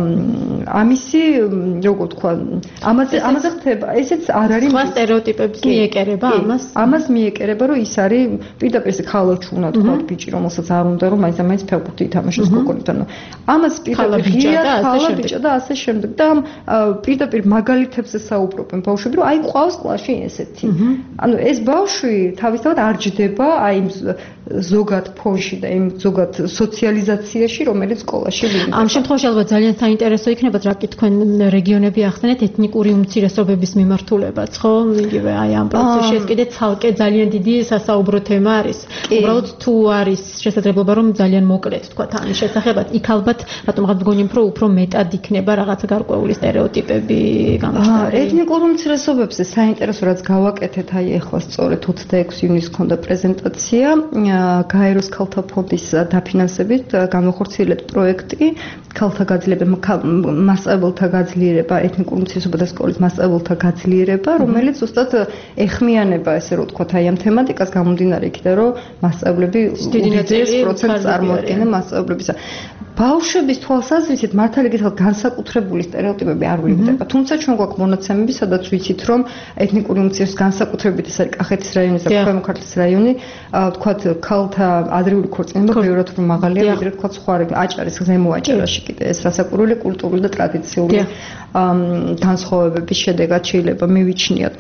Speaker 8: ამისი როგორ ვთქვა, ამაზე ამაზე ხდება, ესეც არ არის
Speaker 5: სხვა სტერეოტიპებს მიეკერება ამას.
Speaker 8: ამას მიეკერება, რომ ის არის პირდაპირ ხალოჩი უნდა ვთქვათ ბიჭი, რომელსაც არ უნდა რომ მაინც მაინც ფეხბურთი ითამაშოს გოგონებთან. ამას პირდაპირ ღია ხალა ბიჭა და ასე შემდეგ. და პირდაპირ მაგალითებზე საუბრობენ ბავშვები, რომ აი ყავს კლასში ესეთი. ანუ ეს ბავშვი თავისთავად არ ჯდება აი იმ ზოგად ფონში და იმ ზოგად სოციალიზაციაში, რომელიც სკოლაში ვიდება.
Speaker 5: ამ შემთხვევაში ალბათ ძალიან საინტერესო იქნებათ, რა კი თქვენ რეგიონები ახსენეთ ეთნიკური უმცირესობების მიმართულებაც, ხო? იგივე აი ამ პროცესში ეს კიდე ცალკე ძალიან დიდი სასაუბრო თემა არის. უბრალოდ თუ არის შესაძლებლობა რომ ძალიან მოკლედ თქვა ამის შესახებაც, იქ ალბათ რატომ გაგონიმ რომ უფრო მეტად იქნება რაღაცა გარკვეული სტერეოტიპები გამოჩნდა.
Speaker 8: ეთნიკურ უმცირესობებზე საინტერესო რაც გავაკეთეთ, აი ახლა სწორედ ოცდაექვსი ივნისს ქონდა პრეზენტაცია გაეროს ქალთა ფონდის დაფინანსებით განახორციელეთ პროექტი ქალთა გაძლიერება, მასწავლებელთა გაძლიერება, ეთნიკურ უმცირესობათა და სკოლის მასწავლებელთა გაძლიერება, რომელიც ზუსტად ეხმიანება, ესე რომ ვთქვათ, აი ამ თემატიკას გამომდინარე იქიდან, რომ მასწავლებლები უდიდეს პროცენტს წარმოადგენენ მასწავლებლებისა. ბავშვების თვალსაზრისით მართალი გითხრათ განსაკუთრებული სტერეოტიპები არ ვლინდება. თუმცა ჩვენ გვაქვს მონაცემები, სადაც ვიცით, რომ ეთნიკური უმცირესობის განსაკუთრებით ეს არის კახეთის რაიონი და ქვემო ქართლის რაიონი, ვთქვათ, ქალთა ადრეული ქორწინება ბევრად უფრო მაღალია, ვიდრე ვთქვათ სხვა აჭარის ზემო აჭარაში კიდე ეს რასაკვირველი კულტურული და ტრადიციული განსხვავებების შედეგად შეიძლება მივიჩნიოთ.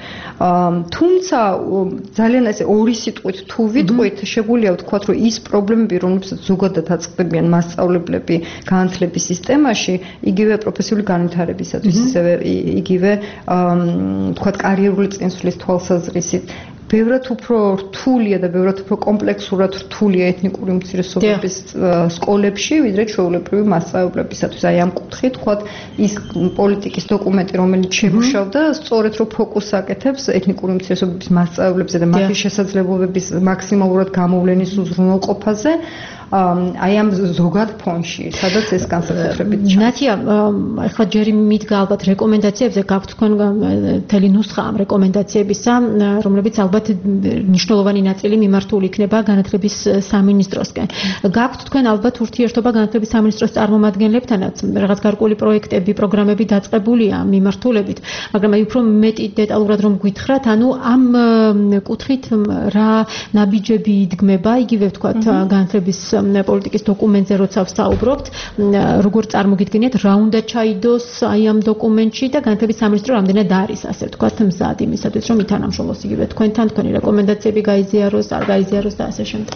Speaker 8: თუმცა ძალიან ესე ორი სიტყვით თუ ვიტყვით, შეგვიძლია ვთქვათ, რომ ის პრობლემები, რომლებსაც ზოგადად აწყდებიან მასწავლებლები განათლების სისტემაში, იგივე პროფესიული განვითარებისათვის, ისევე იგივე ვთქვათ კარიერული წინსვლის თვალსაზრისით ბევრად უფრო რთულია და ბევრად უფრო კომპლექსურად რთულია ეთნიკური უმცირესობების სკოლებში, ვიდრე ჩვეულებრივი მასწავლებლებისათვის. აი ამ კუთხით, თქვათ, ის პოლიტიკის დოკუმენტი, რომელიც შემუშავდა, სწორედ რომ ფოკუსს აკეთებს ეთნიკური უმცირესობების მასწავლებლებზე და მათი შესაძლებლობების მაქსიმალურად გამოვლენის უზრუნველყოფაზე. აი ამ ზოგად ფონში, სადაც ეს განსაკუთრებით ჩანს.
Speaker 5: ნათია, ახლა ჯერ მიდგა ალბათ რეკომენდაციებზე, გაქვთ თქვენ მთელი ნუსხა ამ რეკომენდაციებისა, რომლებიც ალბათ მნიშვნელოვანი ნაწილი მიმართული იქნება განათლების სამინისტროსკენ. გაქვთ თქვენ ალბათ ურთიერთობა განათლების სამინისტროს წარმომადგენლებთანაც, რაღაც გარკვეული პროექტები, პროგრამები დაწყებულია მიმართულებით, მაგრამ აი უფრო მეტი დეტალურად რომ გითხრათ, ანუ ამ კუთხით რა ნაბიჯები იდგმება, იგივე ვთქვათ, განათლების პოლიტიკის დოკუმენტზე როცა ვსაუბრობთ, როგორ წარმოგიდგენიათ, რა უნდა ჩაიდოს აი ამ დოკუმენტში და განათლების სამინისტრო რამდენად არის, ასე ვთქვათ, მზად იმისათვის, რომ ითანამშრომლოს იგივე თქვენთან, თქვენი რეკომენდაციები გაიზიაროს, არ გაიზიაროს და ასე შემდეგ.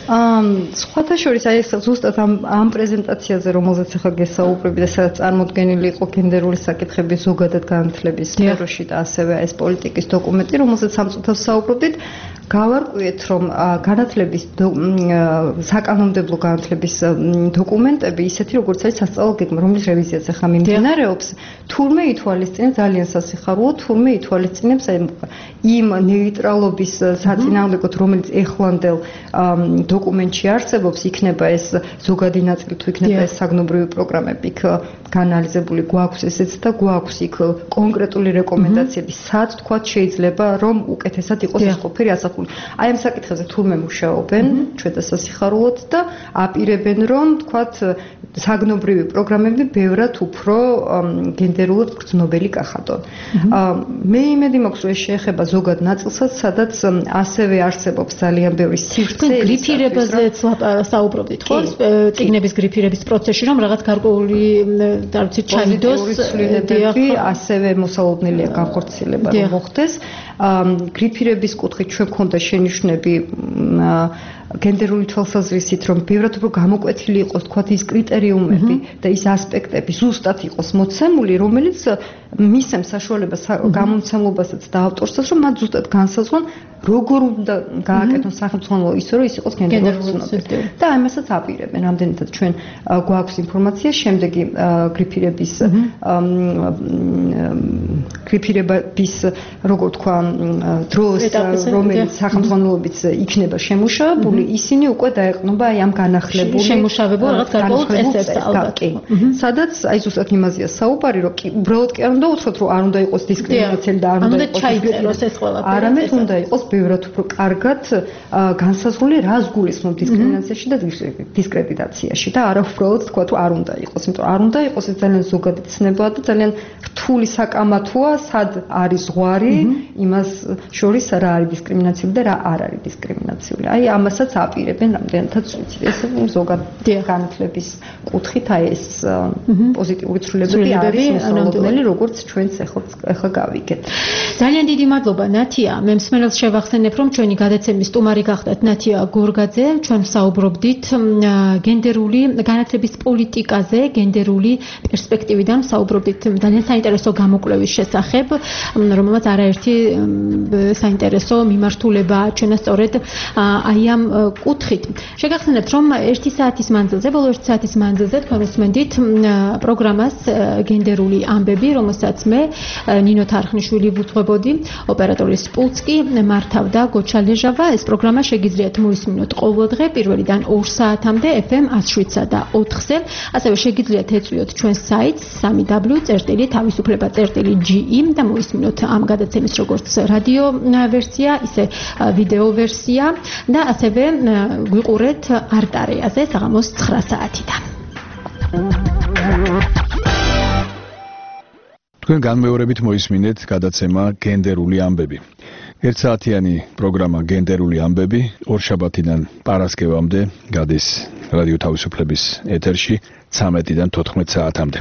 Speaker 8: სხვათა შორის აი ეს ზუსტად ამ ამ პრეზენტაციაზე, რომელზეც ახლა გესაუბრები და სადაც წარმოდგენილი იყო გენდერული საკითხები ზოგადად განათლების სფეროში და ასევე ეს პოლიტიკის დოკუმენტი, რომელზეც სამწუთას საუბრობდით, გავარკვიეთ, რომ განათლების საკანონმდებლო განათლების დოკუმენტები ისეთი როგორც არის სასწავლო გეგმა, რომლის რევიზიაც ახლა მიმდინარეობს, თურმე ითვალისწინებს ძალიან სასიხარულო, თურმე ითვალისწინებს იმ ნეიტრალობის საწინააღმდეგოდ, რომელიც ეხლანდელ დოკუმენტში არსებობს, იქნება ეს ზოგადი ნაწილი თუ იქნება ეს საგნობრივი პროგრამები იქ განალიზებული, გვაქვს ესეც და გვაქვს იქ კონკრეტული რეკომენდაციები, სად თქვათ შეიძლება რომ უკეთესად იყოს ეს ყოფილი ასახული. აი ამ საკითხებზე თურმე მუშაობენ ჩვენ და სასიხარულოდ და აპირებენ რომ თქვათ საგნობრივი პროგრამები ბევრად უფრო გენდერულად გრძნობელი კახატონ. მე იმედი მაქვს, რომ ეს შეეხება ზოგად ნაწილსაც, სადაც ასევე არსებობს ძალიან ბევრი სივრცე.
Speaker 5: გრიფირებაზეც საუბრობდით, ხო? წიგნების გრიფირების პროცესში რომ რაღაც გარკვეული და ვიცი ჩაიდოს
Speaker 8: ცვლილებები ასევე მოსალოდნელია განხორციელება რომ მოხდეს. გრიფირების კუთხით ჩვენ გვქონდა შენიშვნები გენდერული თვალსაზრისით, რომ ბევრად უფრო გამოკვეთილი იყოს თქვათ ის კრიტერიუმები და ის ასპექტები ზუსტად იყოს მოცემული, რომელიც მისცემს საშუალებას გამომცემლობასაც და ავტორსაც, რომ მათ ზუსტად განსაზღვრონ, როგორ უნდა გააკეთონ სახელმწიფო ისე, რომ ის იყოს გენდერული ცნობები. და ამასაც აპირებენ. რამდენადაც ჩვენ გვაქვს ინფორმაცია, შემდეგი გრიფირების გრიფირების როგორ თქვა დროს, რომელიც სახელმწიფოებიც იქნება შემუშავებული, ისინი უკვე დაეყრდნობა აი ამ განახლებული
Speaker 5: შემუშავებულ რაღაც გარკვეულ წესებს ალბათ.
Speaker 8: სადაც აი ზუსტად იმაზეა საუბარი, რომ უბრალოდ კი არ უნდა უთხრათ, რომ არ უნდა იყოს დისკრიმინაციელი და არ უნდა იყოს
Speaker 5: ჩაიწეროს ეს ყველაფერი.
Speaker 8: არამედ უნდა იყოს ბევრად უფრო კარგად განსაზღვრული, რას გულისხმობ დისკრიმინაციაში და დისკრედიტაციაში და არა უბრალოდ თქვა, რომ არ უნდა იყოს, იმიტომ რომ არ უნდა იყოს ეს ძალიან ზოგადი ცნებაა და ძალიან რთული საკამათოა, სად არის ზღვარი იმას შორის რა არის დისკრიმინაციული და რა არ არის დისკრიმინაციული. აი ამასაც აპირებენ რამდენადაც ვიცი ეს ზოგად განათლების კუთხით აი ეს პოზიტიური ცვლილებები არის მოსალოდნელი როგორც ჩვენც ახლა გავიგეთ.
Speaker 5: ძალიან დიდი მადლობა ნათია. მე მსმენელს შევახსენებ რომ ჩვენი გადაცემის სტუმარი გახდათ ნათია გორგაძე. ჩვენ საუბრობდით გენდერული განათლების პოლიტიკაზე, გენდერული პერსპექტივიდან საუბრობდით ძალიან საინტერესო გამოკვლევის შესახებ, რომელმაც არაერთი საინტერესო მიმართულება აჩვენა სწორედ აი ამ კუთხით. შეგახსენებთ რომ ერთი საათის მანძილზე, ბოლო ერთი საათის მანძილზე თქვენ უსმენდით პროგრამას გენდერული ამბები, რომელსაც მე ნინო თარხნიშვილი ვუძღვებოდი, ოპერატორი სპულცკი მართავდა გოჩა ლეჟავა. ეს პროგრამა შეგიძლიათ მოისმინოთ ყოველდღე პირველიდან ორ საათამდე ეფ ემ one oh seven და ოთხზე. ასევე შეგიძლიათ ეწვიოთ ჩვენს საიტს double-u double-u double-u წერტილი თავისუფლება წერტილი ჯი ი და მოისმინოთ ამ გადაცემის როგორც რადიო ვერსია, ისე ვიდეო ვერსია და ასევე გვიყურეთ არტარეაზე საღამოს ცხრა საათიდან.
Speaker 4: თქვენ განმეორებით მოისმინეთ გადაცემა გენდერული ამბები. ერთსაათიანი პროგრამა გენდერული ამბები ორშაბათიდან პარასკევამდე გადის რადიო თავისუფლების ეთერში ცამეტიდან თოთხმეტ საათამდე.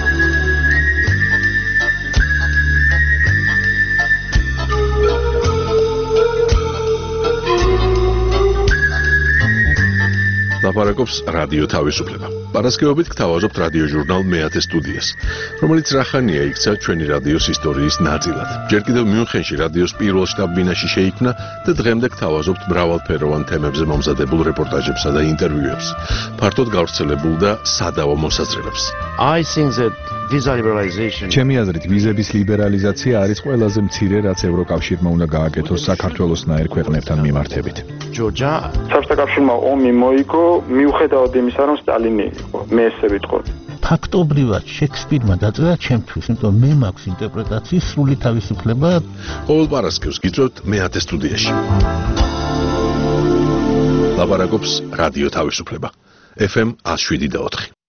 Speaker 1: ლაპარაკობს რადიო თავისუფლება. პარასკევობით გთავაზობთ რადიო ჟურნალ მეათე სტუდიას, რომელიც რახანია იქცა ჩვენი რადიოს ისტორიის ნაწილად. ჯერ კიდევ მიუნხენში რადიოს პირველ შტაბ-ბინაში შეიქმნა და დღემდე გთავაზობთ მრავალფეროვან თემებზე მომზადებულ რეპორტაჟებსა და ინტერვიუებს, ფართოდ გავრცელებულ და სადავო მოსაზრებებს.
Speaker 9: I think that visa liberalization
Speaker 4: ჩემი აზრით ვიზების ლიბერალიზაცია არის ყველაზე მცირე, რაც ევროკავშირმა უნდა გააკეთოს საქართველოსნაირ ქვეყნებთან მიმართებით.
Speaker 9: Georgia
Speaker 10: საბჭოთა კავშირმა ომი მოიგო მიუხედავად იმისა, რომ სტალინი იყო. მე ესე ვიტყოდ.
Speaker 9: ფაქტობრივად შექსპირმა დაწერა ჩემთვის, იმიტომ მე მაქვს ინტერპრეტაციის სრული თავისუფლება.
Speaker 1: ყოველ პარასკევს გიწევთ მეათე სტუდიაში. ლაპარაკობს რადიო თავისუფლება. ეფ ემ one oh seven და ოთხი.